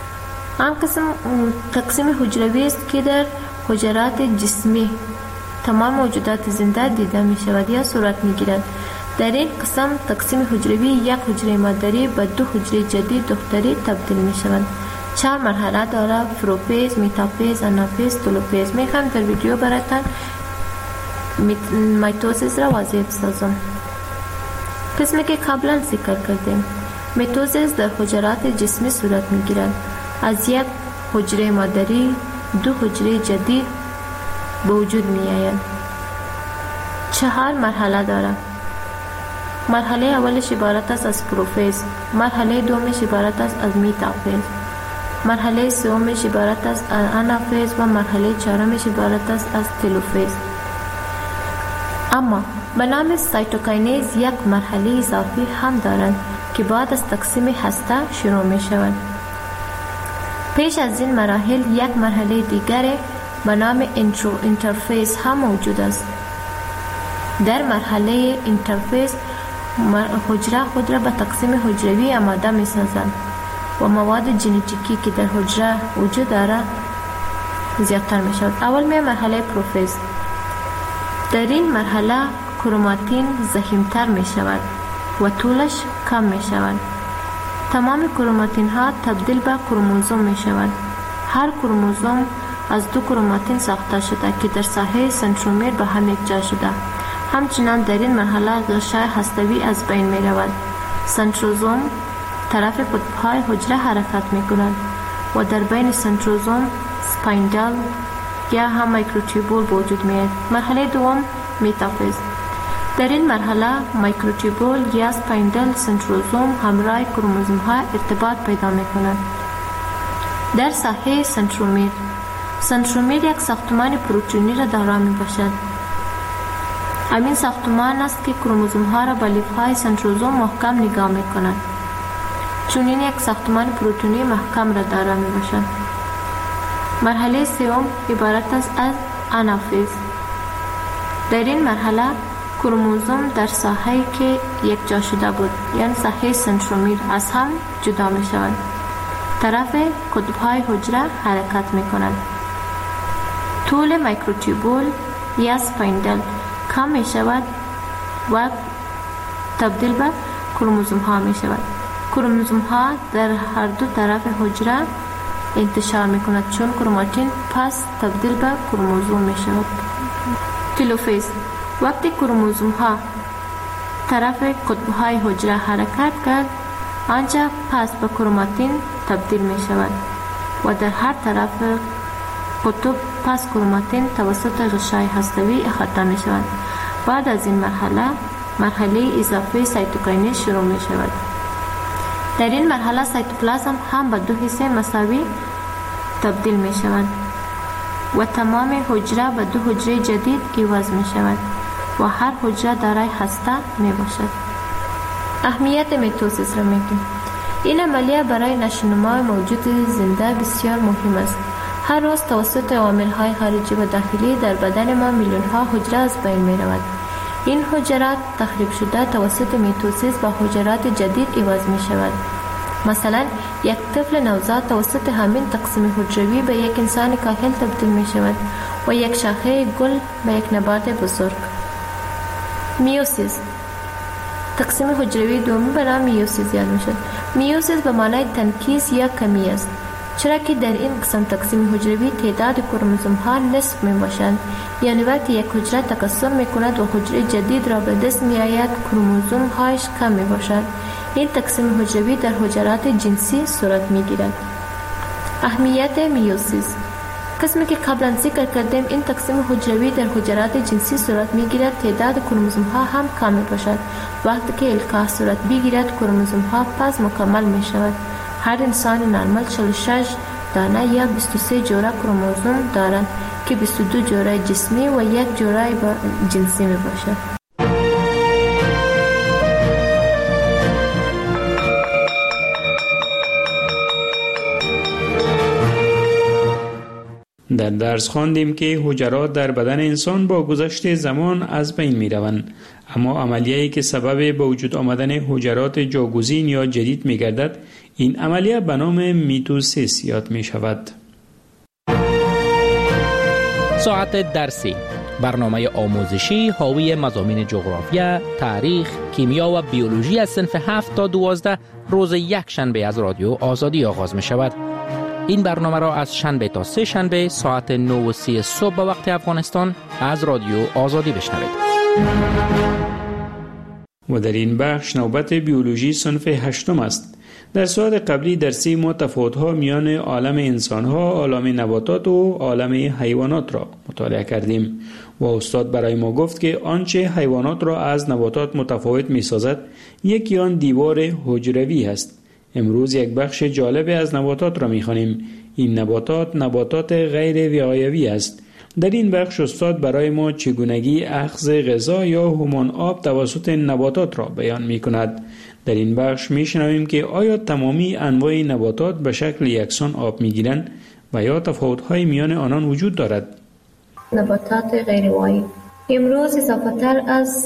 آن قسم تقسیم حجروی است که در حجرات جسمی تمام موجودات زنده دیده می شود یا صورت می گیرد. در این قسم تقسیم حجروی یک حجره مادری به دو حجره جدید دختری تبدیل می شود. 4 مرحله دارد: پروفیز، میتافیز، آنافیز، تولوفیز. می خواهم در ویدیو براتان میتوسیس را واضح بسازم. قسمی که قبلا ذکر کردیم، میتوسیس در حجرات جسمی صورت می گیرد. از یک حجره مادری دو حجره جدید به وجود می آید. 4 مرحله دارد. مرحله اولش عبارت است از پروفیز، مرحله دومش عبارت است از میتافیز، مرحله سومش عبارت است از انافیز و مرحله چهارمش عبارت است از تلوفیز. اما به نام سایتوکینز یک مرحله اضافی هم دارند که بعد از تقسیم هسته شروع می شود. پیش از این مراحل یک مرحله دیگر به نام اینترفیس هم موجود است. در مرحله اینترفیس حجره خود را به تقسیم حجروی آماده می سازند و مواد ژنتیکی که در حجره وجود دارد زیادتر می شود. اول می مرحله پروفیز. در این مرحله کروماتین ضخیم‌تر می شود و طولش کم می شود. تمام کروماتین ها تبدیل به کروموزوم می شود. هر کروموزوم از 2 کروماتین ساخته شده که در ساحه سنترومیر به هم یکجا شده. همچنان در این مرحله غشای هسته‌ای از بین می رود. سنتروزوم طرف قطب‌های حجره حرکت می کند و در بین سنتروزوم سپایندل یا هم مایکروتوبول وجود می آید. مرحله دوم میتافیز. در این مرحله مایکروتوبول یا سپایندل سنتروزوم همراه کروموزوم ها ارتباط پیدا می کند. در ساحه سنترومیر یک ساختمان پروتئینی را دارا می باشد. همین ساختمان است که کروموزوم ها را به لیف های سنتروزوم محکم نگاه می کند. چون این یک ساختمان پروتئینی محکم را دارا می باشد. مرحله سوم عبارت است از انافیز. در این مرحله کروموزوم در ساحه‌ای که یکجا شده بود یعنی ساحه سنترومیر از هم جدا می شود. طرف قطب‌های حجره حرکت می کند. طول مایکروتوبول یا سپایندل کم می شود و تبدیل به کروموزوم ها می شود. کروموزوم ها در هر دو طرف حجره انتشار می کند چون کروماتین پس تبدیل به کروموزوم می شود. تلوفیز. وقتی کروموزوم ها طرف قطب های حجره حرکت کرد آنجا پس به کروماتین تبدیل می شود و در هر طرف قطب پس کروماتین توسط غشای هسته‌ای احاطه می شود. بعد از این مرحله اضافه سایتوکینز شروع می شود. در این مرحله سایتوپلازم هم به 2 حصه مساوی تبدیل می شود و تمام حجره به 2 حجره جدید عوض می شود و هر حجره دارای هسته می باشد. اهمیت میتوسیس را میگیم. این عملیه برای نشوونما موجود زنده بسیار مهم است. هر روز توسط عوامل‌های خارجی و داخلی در بدن ما میلیون‌ها حجره از بین می‌رود. این حجرات تخریب شده توسط میتوسیس با حجرات جدید عوض می‌شود. مثلا یک طفل نوزاد توسط همین تقسیم حجروی به یک انسان کاهل تبدیل می‌شود و یک شاخه گل به یک نبات بزرگ. میوسیس تقسیم حجروی دومی به نام میوسیس یاد می‌شود. میوسیس به معنای تنکیس یا کمی است. چرا که در این قسم تقسیم حجروی تعداد کروموزوم ها نصف می باشند، یعنی وقتی یک حجره تکثر می کند و حجره جدید را به دست می آید کروموزوم هایش کم می باشند. این تقسیم حجروی در حجرات جنسی صورت می گیرد. اهمیت میوسیس. قسمی که قبلا ذکر کردیم این تقسیم حجروی در حجرات جنسی صورت می گیرد تعداد کروموزوم ها هم کم می باشد. وقتی که القاح صورت بگیرد کروموزوم ها پس مکمل می شود. هر انسان نرمال 46 دانه یا 23 جوره کروموزوم دارند که 22 جوره جسمی و 1 جوره جنسی می باشد. در درس خواندیم که حجرات در بدن انسان با گذشت زمان از بین می روند، اما عملیه‌ای که سبب به وجود آمدن حجرات جاگزین یا جدید می گردد این عملیه به نام میتوسیس یاد می شود. ساعت درسی، برنامه آموزشی حاوی مضامین جغرافیا، تاریخ، کیمیا و بیولوژی از صنف 7 تا 12 روز یک شنبه از رادیو آزادی آغاز می شود. این برنامه را از شنبه تا سه شنبه ساعت 9:30 صبح به وقت افغانستان از رادیو آزادی بشنوید. و در این بخش نوبت بیولوژی صنف 8 است. در ساعت قبلی درسی ما تفاوت‌ها میان عالم انسان‌ها، عالم نباتات و عالم حیوانات را مطالعه کردیم و استاد برای ما گفت که آنچه حیوانات را از نباتات متفاوت می‌سازد یکی آن دیوار حجروی است. امروز یک بخش جالب از نباتات را می‌خوانیم. این نباتات غیر وقایوی است. در این بخش استاد برای ما چگونگی اخذ غذا یا همان آب توسط نباتات را بیان می‌کند. در این بخش می‌شنویم که آیا تمامی انواع نباتات به شکل یکسان آب می‌گیرند و یا تفاوت‌های میان آنان وجود دارد. نباتات غیروایی امروز اضافه‌تر از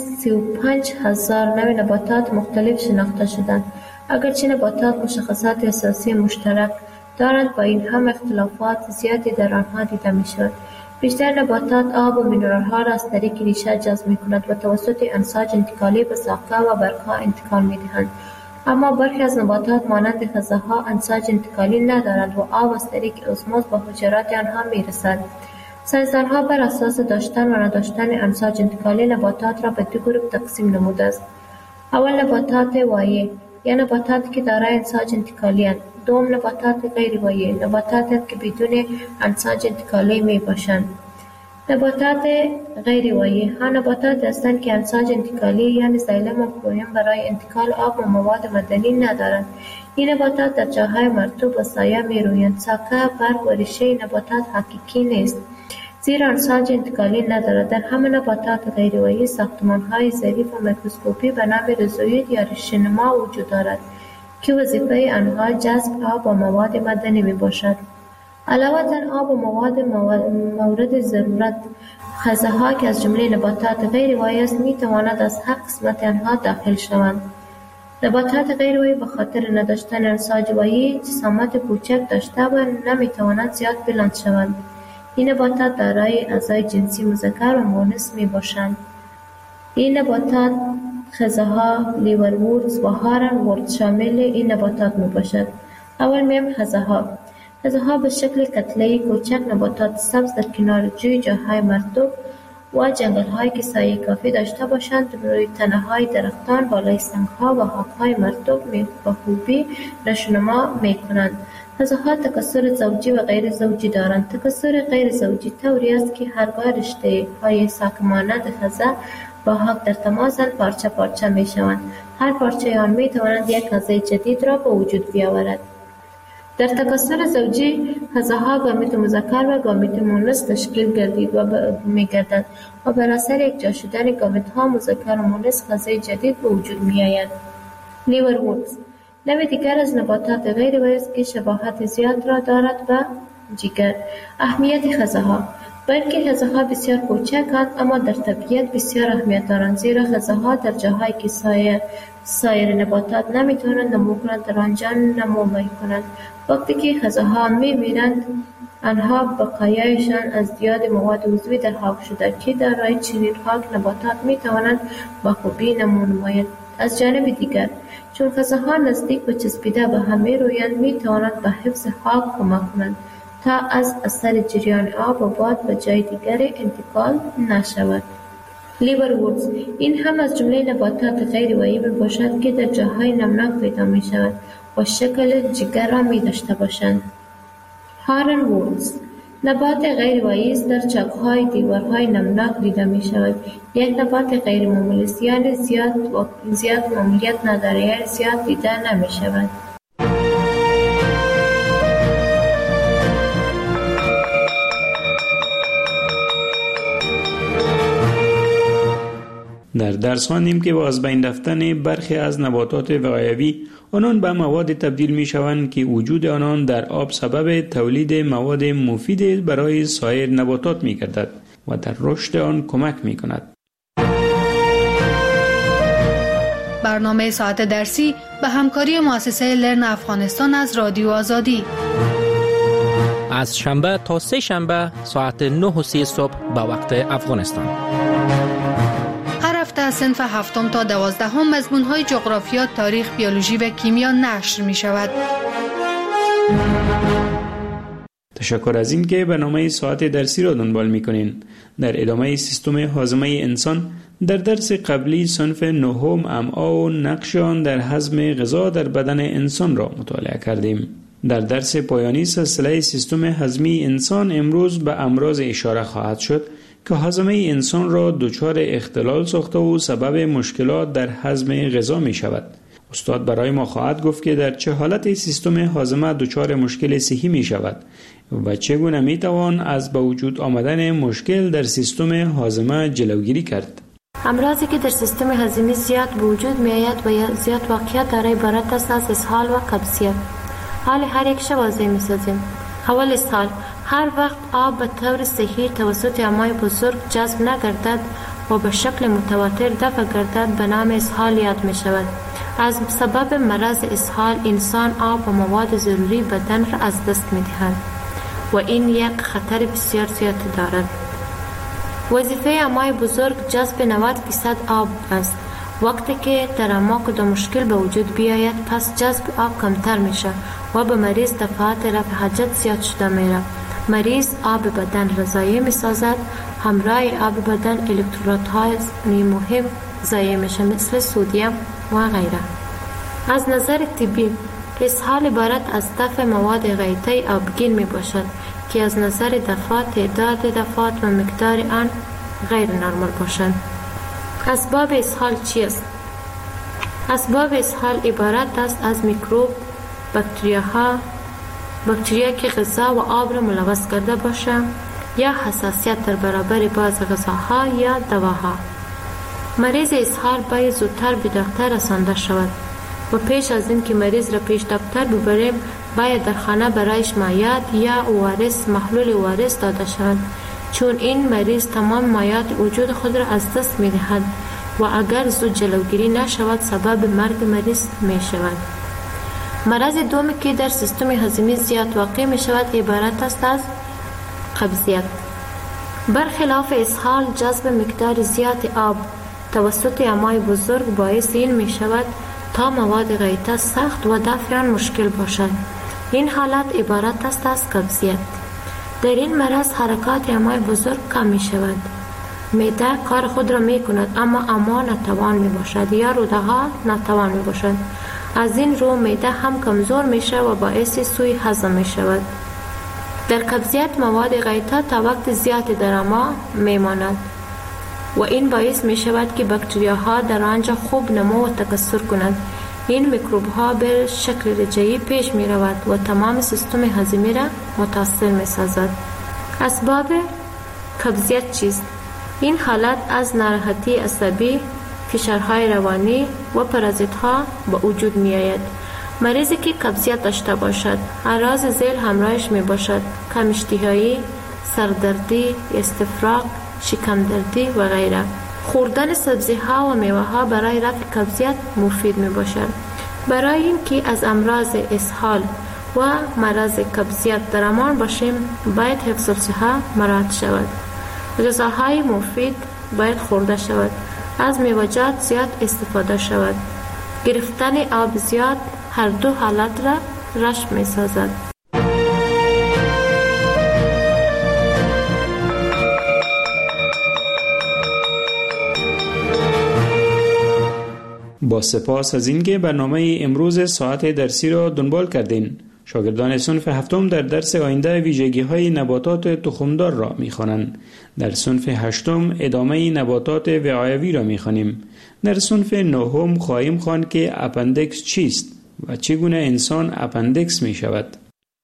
35,000 نوع نباتات مختلف شناخته شدند. اگرچه نباتات مشخصات اساسی مشترک دارند، با این هم اختلافات زیادی در آنها دیده می‌شود. بیشتر نباتات آب و مینرال‌ها را از طریق ریشه جذب می‌کنند و توسط امواج انتقالی به ساقه و برگ‌ها انتقال می‌دهند. اما برخی از نباتات مانند خزه‌ها امواج انتقالی ندارند و آب از طریق اسموز به حجرات آنها می‌رسد. ساینسدان‌ها بر اساس داشتن و نداشتن امواج انتقالی نباتات را به دو گروه تقسیم نموده است. اول نباتات وایع یا نباتاتی که دارای امواج انتقالی اند. دوم نباتات غیر وایع، نباتاتی که بدون امواج انتقالی می باشند. نباتات غیر وایع ها نباتات هستند که امواج انتقالی یعنی زایلم و فلوئم برای انتقال آب و مواد معدنی ندارند. این نباتات در جاهای مرطوب و سایه می رویند. ساقه، برگ و ریشه نباتات حقیقی نیست، زیرا امواج انتقالی ندارد. در همه نباتات غیر وایع ساختمان‌های ظریف و میکروسکوپی به نام ریزوید یا ریشه‌نما وجود دارد که وظیفه آنها جذب آب و مواد معدنی می باشد. علاوه آب و مواد مورد ضرورت، خزه‌ها که از جمله نباتات غیر وایع است می تواند از هر قسمت آنها داخل شوند. نباتات غیر وایع به خاطر نداشتن امواج وایع جسامت کوچک داشته و نمی توانند زیاد بلند شوند. این نباتات دارای اعضای جنسی مذکر و مؤنث می باشند. این نباتات خزه‌ها، لیوروردز و هارن‌ورد شامل این نباتات می باشد. اول میم خزه‌ها. خزه‌ها به شکل کتله‌ای کوچک نباتات سبز در کنار جوی، جاهای مرطوب و جنگل‌هایی که سایه کافی داشته باشند روی تنه‌های درختان، بالای سنگ‌ها و خاک‌های مرطوب به خوبی نشوونما می‌کنند. خزه‌ها تکثر زوجی و غیر زوجی دارند. تکثر غیر زوجی طوری است که هرگاه رشته‌های ساک مانند خزه با خاک در تماسند پارچه پارچه می‌شوند. هر پارچه آن می‌تواند یک خزه جدید را به وجود بیاورد. در تکثر زوجی خزه‌ها گامیت مذکر و گامیت مؤنث تشکیل می‌گردد و بر اثر یکجا شدن گامیت‌ها مذکر و مؤنث خزه جدید به وجود می‌آید. لیوروردز نوع دیگر از نباتات غیر وایع است که شباهت زیاد را دارد به جگر. اهمیت خزه‌ها. بلکه خزه‌ها بسیار کوچکند اما در طبیعت بسیار اهمیت دارند، زیرا خزه‌ها در جاهایی که سایر نباتات نمیتوانند نمو کنند در آنجا نمو میکنند. وقتی که خزه‌ها میمیرند آنها بقایایشان از زیاد مواد عضوی در خاک شده که در رای چنین خاک نباتات میتوانند با خوبی نمو نمایند. از جانب دیگر چون خزه‌ها نزدیک و چسبیده به هم میرویند میتوانند به حفظ خاک کمک کنند تا از اثر جریان آب و باد به جای دیگر انتقال نشود. لیوروردز این هم از جمله نباتات غیر وایع میباشد که در جاهای نمناک پیدا میشود و شکل جگر را میداشته باشند. هارن‌وردز نبات غیر وایع است، در چاک‌های دیوارهای نمناک دیده میشود. یک نبات غیر معمولی است، یعنی زیاد معمولیت ندارد، یعنی زیاد دیده نمیشود. در درس خواندیم که با از بین رفتن برخی از نباتات وقایوی آنان به مواد تبدیل می شوند که وجود آنان در آب سبب تولید مواد مفید برای سایر نباتات می گردد و در رشد آن کمک می کند. برنامه ساعت درسی به همکاری مؤسسه لرن افغانستان از رادیو آزادی از شنبه تا سه شنبه ساعت 9:30 صبح به وقت افغانستان. هر هفته از صنف 7 تا 12 مضمون‌های جغرافیا، تاریخ، بیولوژی و کیمیا نشر می شود. تشکر از این که برنامه ساعت درسی را دنبال می کنین. در ادامه سیستم هاضمه انسان در درس قبلی صنف نهم امعا و نقش آن در هضم غذا در بدن انسان را مطالعه کردیم. در درس پایانی سلسله سیستم هضمی انسان امروز به امراض اشاره خواهد شد که هاضمه انسان را دچار اختلال ساخته و سبب مشکلات در هضم غذا می شود. استاد برای ما خواهد گفت که در چه حالت سیستم هاضمه دچار مشکل صحی می شود و چگونه می توان از به وجود آمدن مشکل در سیستم هاضمه جلوگیری کرد. امراضی که در سیستم هضمی زیاد به وجود می آید و زیاد واقعیت دارای عبارت است از اسهال و قبضیت. حال هر یک شب واضح می سازیم. اول اسهال، هر وقت آب به طور صحیح توسط امعای بزرگ جذب نگردد و به شکل متواتر دفع گردد به نام اسهال یاد می شود. از سبب مرض اسهال انسان آب و مواد ضروری بدن را از دست می دهد و این یک خطر بسیار زیاد دارد. وظیفه امعای بزرگ جذب 90% آب است. وقتی که در امعا کدام مشکل به وجود بیاید پس جذب آب کمتر می شود و به مریض دفعات رفع حاجت زیاد شده می رود. مریض آب بدن را ضایع می سازد. همراه آب بدن الکترودهای مهم ضایع می شود مثل سدیم و غیره. از نظر طبی اسهال عبارت از دفع مواد غیطی آبگین می باشد که از نظر دفعات تعداد دفعات و مقدار آن غیر نرمال باشند. اسباب اسهال چیست؟ اسباب اسهال عبارت است از میکروب، باکتریا که غذا و آب را ملوث کرده باشند یا حساسیت در برابر بعض غذاها یا دواها. مریض اسهال باید زودتر به دکتر رسانده شود و پیش از این که مریض را پیش دکتر ببریم باید در خانه برایش مایعات یا ORS محلول ORS داده شود، چون این مریض تمام مایعات وجود خود را از دست می دهد و اگر زود جلوگیری نشود سبب مرگ مریض می شود. مرض دومی که در سیستم هضمی زیاد واقع می شود عبارت است از قبضیت. برخلاف اسهال جذب مقدار زیاد آب توسط امعای بزرگ باعث این می شود تا مواد غیطه سخت و دفع آن مشکل باشد. این حالت عبارت است از قبضیت. در این مرض حرکات امعای بزرگ کم می شود. معده کار خود را می کند اما امعا ناتوان می باشد یا روده ها ناتوان می باشد. از این رو معده هم کمزور می شود و باعث سوء هضم می شود. در قبضیت مواد غیطه تا وقت زیادی در امعا می ماند و این باعث می شود که باکتریاها در آنجا خوب نمو و تکثر کنند. این میکروب ها به شکل رجعی پیش می رود و تمام سیستم هضمی را متاثر می سازد. اسباب قبضیت چیست؟ این حالت از ناراحتی عصبی، فشارهای روانی و پرازیت ها به وجود می آید. مریضی که قبضیت داشته باشد اعراض ذیل همراهش می باشد: کم اشتهایی، سردردی، استفراغ، شکم دردی و غیره. خوردن سبزی ها و میوه ها برای رفع قبضیت مفید می باشد. برای اینکه از امراض اسهال و مرض قبضیت در امان باشیم باید حفظ الصحه مراعات شود. غذاهای مفید باید خورده شود. از میوه‌جات زیاد استفاده شود. گرفتن آب زیاد هر دو حالت را رشد می سازد. با سپاس از اینکه برنامه امروز ساعت درسی را دنبال کردین. شاگردان صنف هفتم در درس آینده ویژگی‌های نباتات تخمدار را می‌خوانند. در صنف هشتم ادامه نباتات وعایوی را می‌خوانیم. در صنف نهم خواهیم خواند که اپندیکس چیست و چگونه انسان اپندیکس می‌شود.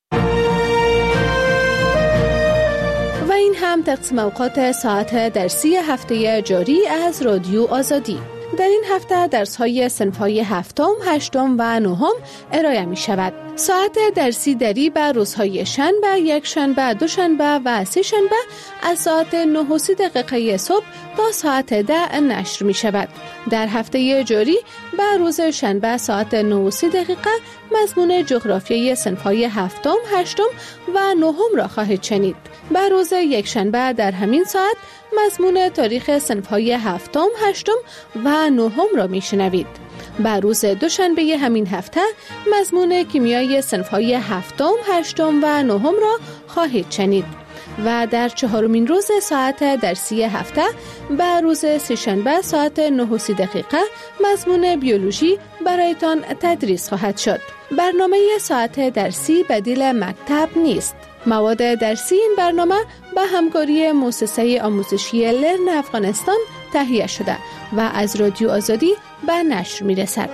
و این هم تقسیم اوقات ساعت درسی هفته جاری از رادیو آزادی. در این هفته درس‌های صنف‌های هفتم، هشتم و نهم ارائه می شود. ساعت درسی دری به روزهای شنبه، یک شنبه، دو شنبه و سه شنبه از ساعت 9:30 صبح تا ساعت 10 نشر می شود. در هفته جاری به روز شنبه ساعت 9:30 مضمون جغرافیای صنف‌های هفتم، هشتم و نهم را خواهید شنید. به روز یک شنبه در همین ساعت مضمون تاریخ صنف‌های هفتم، هشتم و نهم را میشنوید. بر روز دوشنبه همین هفته مضمون کیمیای صنف‌های هفتم، هشتم و نهم را خواهید شنید. و در 4مین روز ساعت درسی هفته به روز سه‌شنبه ساعت 9:30 مضمون بیولوژی برایتان تدریس خواهد شد. برنامه ساعت درسی بدیل مکتب نیست. مواد درسی این برنامه به همکاری مؤسسه آموزشی لرن افغانستان تهیه شده و از رادیو آزادی به نشر می‌رسد.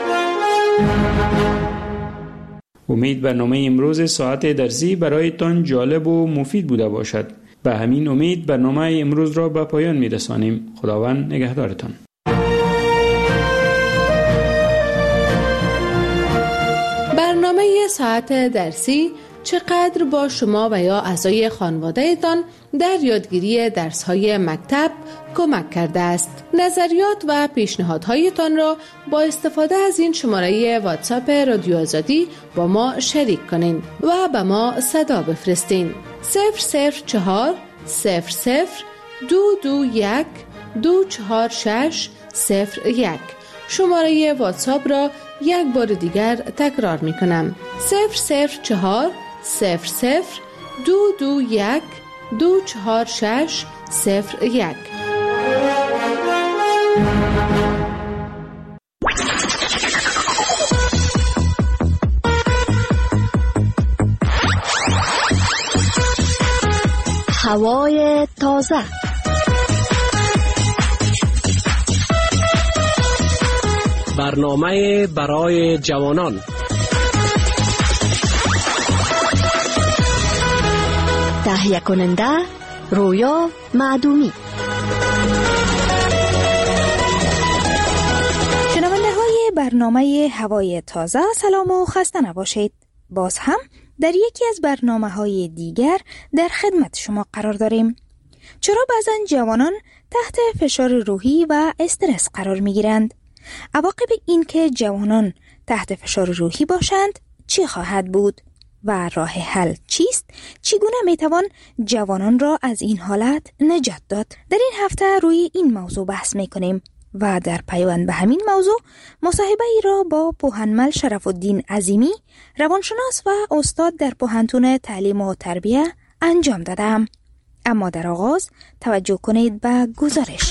امید برنامه امروز ساعت درسی برایتان جالب و مفید بوده باشد. به همین امید برنامه امروز را به پایان می‌رسانیم. خداوند نگهدارتان. برنامه ساعت درسی چقدر با شما و یا اعضای خانواده‌تان در یادگیری درس‌های مکتب کمک کرده است. نظریات و پیشنهادهایتان را با استفاده از این شماره واتساپ رادیو آزادی با ما شریک کنین و به ما صدا بفرستین. 004 00 221 246 01. شماره واتساپ را یک بار دیگر تکرار می کنم. 004 00 221 246 01. هوای تازه. برنامه برای جوانان. تهیه کننده رویا معدومی. شنونده های برنامه هوای تازه، سلام و خسته نباشید. باز هم در یکی از برنامه های دیگر در خدمت شما قرار داریم. چرا بعضن جوانان تحت فشار روحی و استرس قرار می گیرند؟ عواقب این که جوانان تحت فشار روحی باشند چی خواهد بود؟ و راه حل چیست؟ چگونه میتوان جوانان را از این حالت نجات داد؟ در این هفته روی این موضوع بحث میکنیم و در پیوند به همین موضوع مصاحبه ای را با پوهنمل شرف الدین عظیمی، روانشناس و استاد در پوهنتون تعلیم و تربیه انجام دادم. اما در آغاز توجه کنید به گزارش.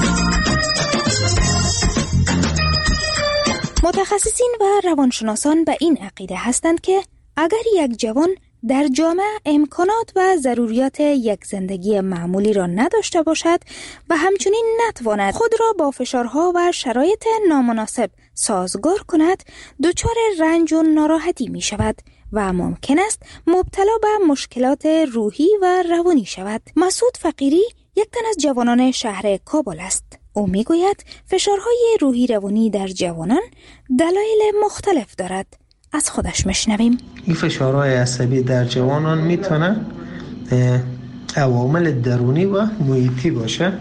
متخصصین و روانشناسان به این عقیده هستند که اگر یک جوان در جامعه امکانات و ضروریات یک زندگی معمولی را نداشته باشد و همچنین نتواند خود را با فشارها و شرایط نامناسب سازگار کند، دچار رنج و ناراحتی می شود و ممکن است مبتلا به مشکلات روحی و روانی شود. مسعود فقیری یک تن از جوانان شهر کابل است. او می گوید فشارهای روحی روانی در جوانان دلایل مختلف دارد. از خودش مشنویم. این فشارهای عصبی در جوانان میتونه عوامل درونی و محیطی باشه.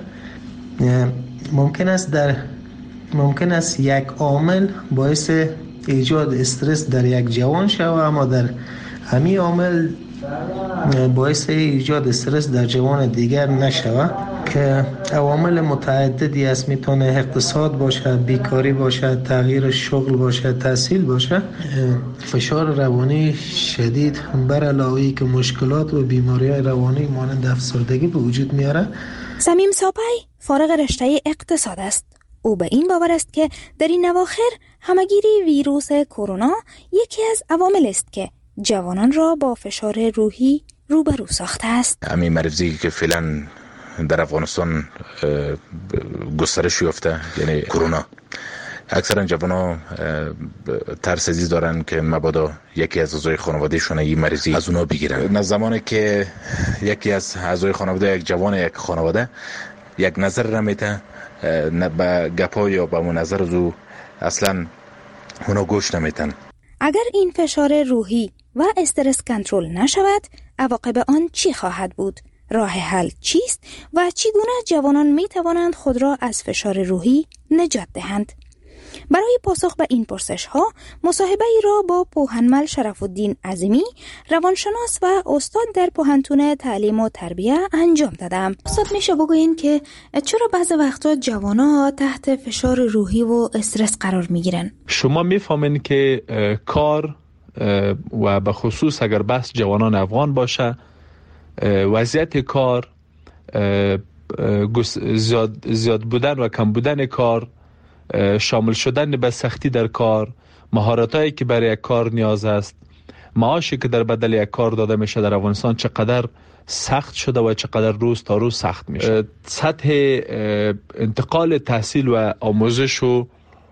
ممکن است یک عامل باعث ایجاد استرس در یک جوان شود، اما در همین عامل باعث ایجاد استرس در جوان دیگر نشود که عوامل متعددی است. میتونه اقتصاد باشه، بیکاری باشه، تغییر شغل باشه، تحصیل باشه. فشار روانی شدید بر علاوه که مشکلات و بیماری‌های روانی مانند افسردگی به وجود میاره. صمیم ساپی فارغ رشته اقتصاد است. او به این باور است که در این اواخر همگیری ویروس کرونا یکی از عوامل است که جوانان را با فشار روحی روبرو ساخته است. همین مرضی که فعلا در افغانستان گسترش یافته، یعنی کرونا، اکثرا جوان‌ها ترس عزیز دارن که مبادا یکی از اعضای خانوادهشون این مرضی از اونا بگیرن. نه زمانی که یکی از اعضای خانواده، یک جوان یک خانواده یک نظر را میته، نه به گپا یا به اون نظر از او اصلا اونا گوش نمیتن. اگر این فشار روحی و استرس کنترل نشود، عواقب آن چی خواهد بود؟ راه حل چیست و چگونه جوانان می توانند خود را از فشار روحی نجات دهند؟ برای پاسخ به این پرسش ها مصاحبه ای را با پوهنمل شرف الدین عظیمی، روانشناس و استاد در پوهنتون تعلیم و تربیه انجام دادم. استاد میشه بگوین که چرا بعضی وقتا جوانا تحت فشار روحی و استرس قرار میگیرن؟ شما میفهمین که کار و به خصوص اگر بحث جوانان افغان باشه، وضعیت کار، زیاد بودن و کم بودن کار، شامل شدن به سختی در کار، مهارتایی که برای یک کار نیاز است، معاشی که در بدل یک کار داده میشه در افغانستان چقدر سخت شده و چقدر روز تا روز سخت میشه. سطح انتقال تحصیل و آموزش و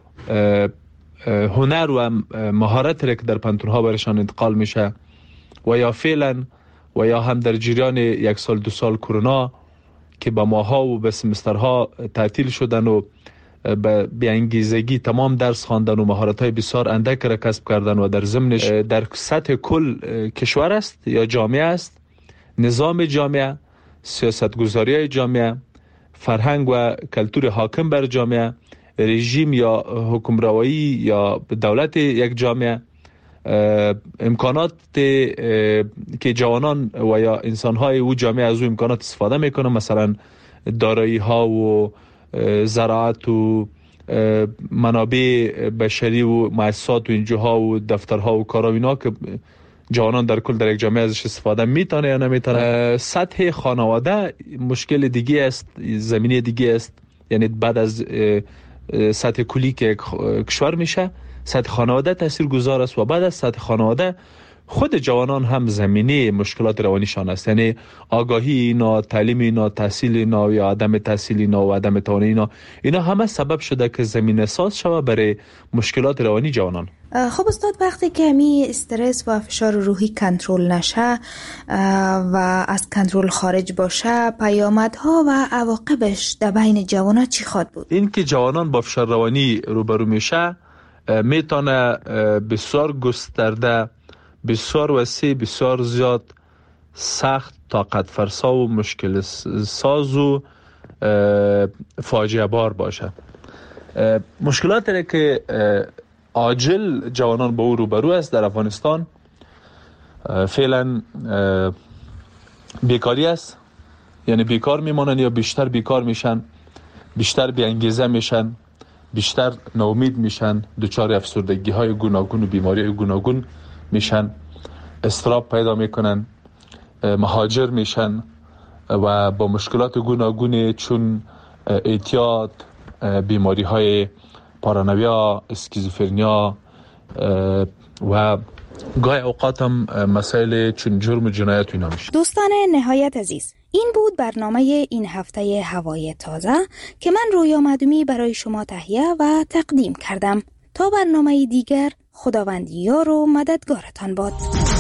هنر و مهارت که در پانتون‌ها برشان انتقال میشه و یا فعلا و یا هم در جریان 1 سال 2 سال کرونا که با ماها و به سمسترها تعطیل شدن و به انگیزگی تمام درس خواندن و مهارت‌های بسیار اندک را کسب کردن و در ضمنش در سطح کل کشور است یا جامعه است، نظام جامعه، سیاستگذاری جامعه، فرهنگ و کلتور حاکم بر جامعه، رژیم یا حکمرانی یا دولت یک جامعه، امکانات که جوانان و یا انسان‌های او جامعه از او امکانات استفاده میکنن، مثلا دارایی‌ها و زراعت و منابع بشری و مؤسسات و اینجاها و دفترها و کارا اینا که جوانان در کل در یک جامعه ازش استفاده میتونه یا نمیتونه. سطح خانواده مشکل دیگه است، زمینه دیگه است، یعنی بعد از سطح کلی که کشور میشه سطح خانواده تاثیرگذار است و بعد از سطح خانواده خود جوانان هم زمینه مشکلات روانیشان است، یعنی آگاهی اینا، تعلیم اینا، تحصیل اینا یا عدم تحصیل اینا و عدم توانایی اینا همه سبب شده که زمینه ساز شود برای مشکلات روانی جوانان. خب استاد، وقتی که می استرس و فشار روحی کنترل نشه و از کنترل خارج باشه، پیامدها و عواقبش در بین جوانان چی خواهد بود؟ این که جوانان با فشار روانی روبرو میشه میتونه بسیار گسترده، بسیار وسیع، بسیار زیاد، سخت، طاقت فرسا و مشکل ساز و فاجعه بار باشه. مشکلاتی که عاجل جوانان با او روبرو است در افغانستان فعلا بیکاری است، یعنی بیکار میمانند یا بیشتر بیکار میشن، بیشتر بی‌انگیزه میشن، بیشتر ناامید میشن، دچار افسردگی های گوناگون و بیماری های گوناگون میشن، اضطراب پیدا میکنن، مهاجر میشن و با مشکلات گوناگون چون اعتیاد، بیماری های پارانویا، اسکیزوفرنیا و گاهی اوقات هم مسائل چون جرم و جنایت اینا میشه. دوستان نهایت عزیز، این بود برنامه این هفته هوای تازه که من رویا معدومی برای شما تهیه و تقدیم کردم. تا برنامه دیگر، خداوند یار و مددگارتان باد.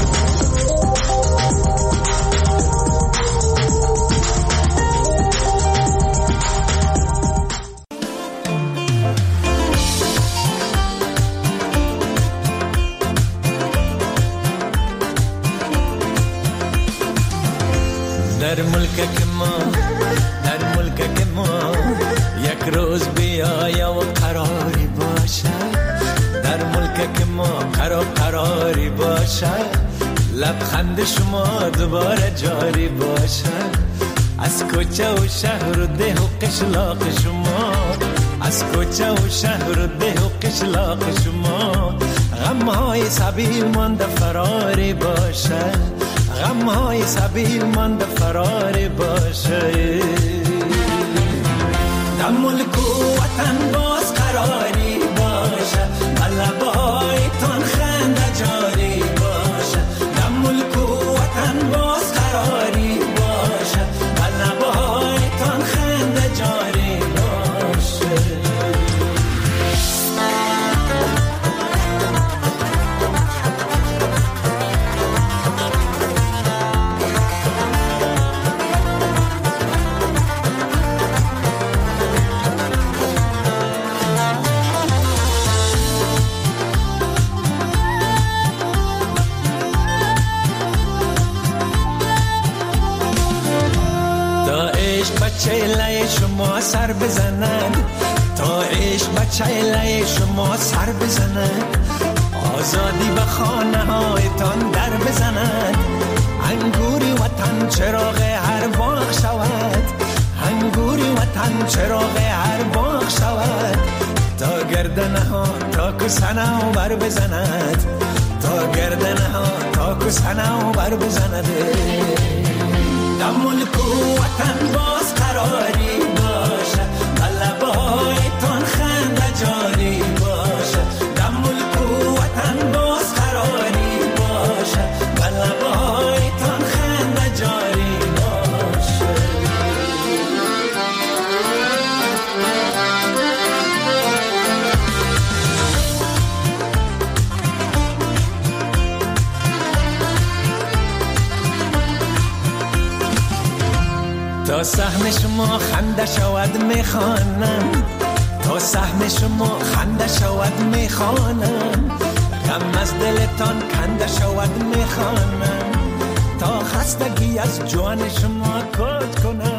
در ملک ما یک روز بیایا و قراری باشه، در ملک ما قراری باشه، لبخند شما دوباره جاری باشه، از کوچه و شهر و ده و قشلاق شما، از کوچه و شهر و ده و قشلاق شما، غمهای سبیل مانده فراری باشه، غمهای سبیل مانده فراری باشه، در ملک و وطن باز قراری باشه، لبایتان خنده جاری باشه، در ملک و وطن باز قراری باشه، لبایتان خنده جاری باشه. چهله شما سر بزنن، تا عشق به چهله شما سر بزنن، آزادی به خانه هایتان در بزنن، انگوری وطن چراغ هر باغ شود، انگوری وطن چراغ هر باغ شود، تا گردنه ها تا کسنه بر بزند، تا گردنه ها تا کسنه بر بزند. در ملک و وطن باز قراری باشه و لبایتان خنده جاری باشه در ملک و وطن باز قراری باشه و لبایتان خنده جاری باشه. تا سهم شما خنده شود میخوانم، تا سهم شما خنده شود میخوانم، غم از دلتان کنده شود میخوانم، تا خستگی از جان شما کج کنم.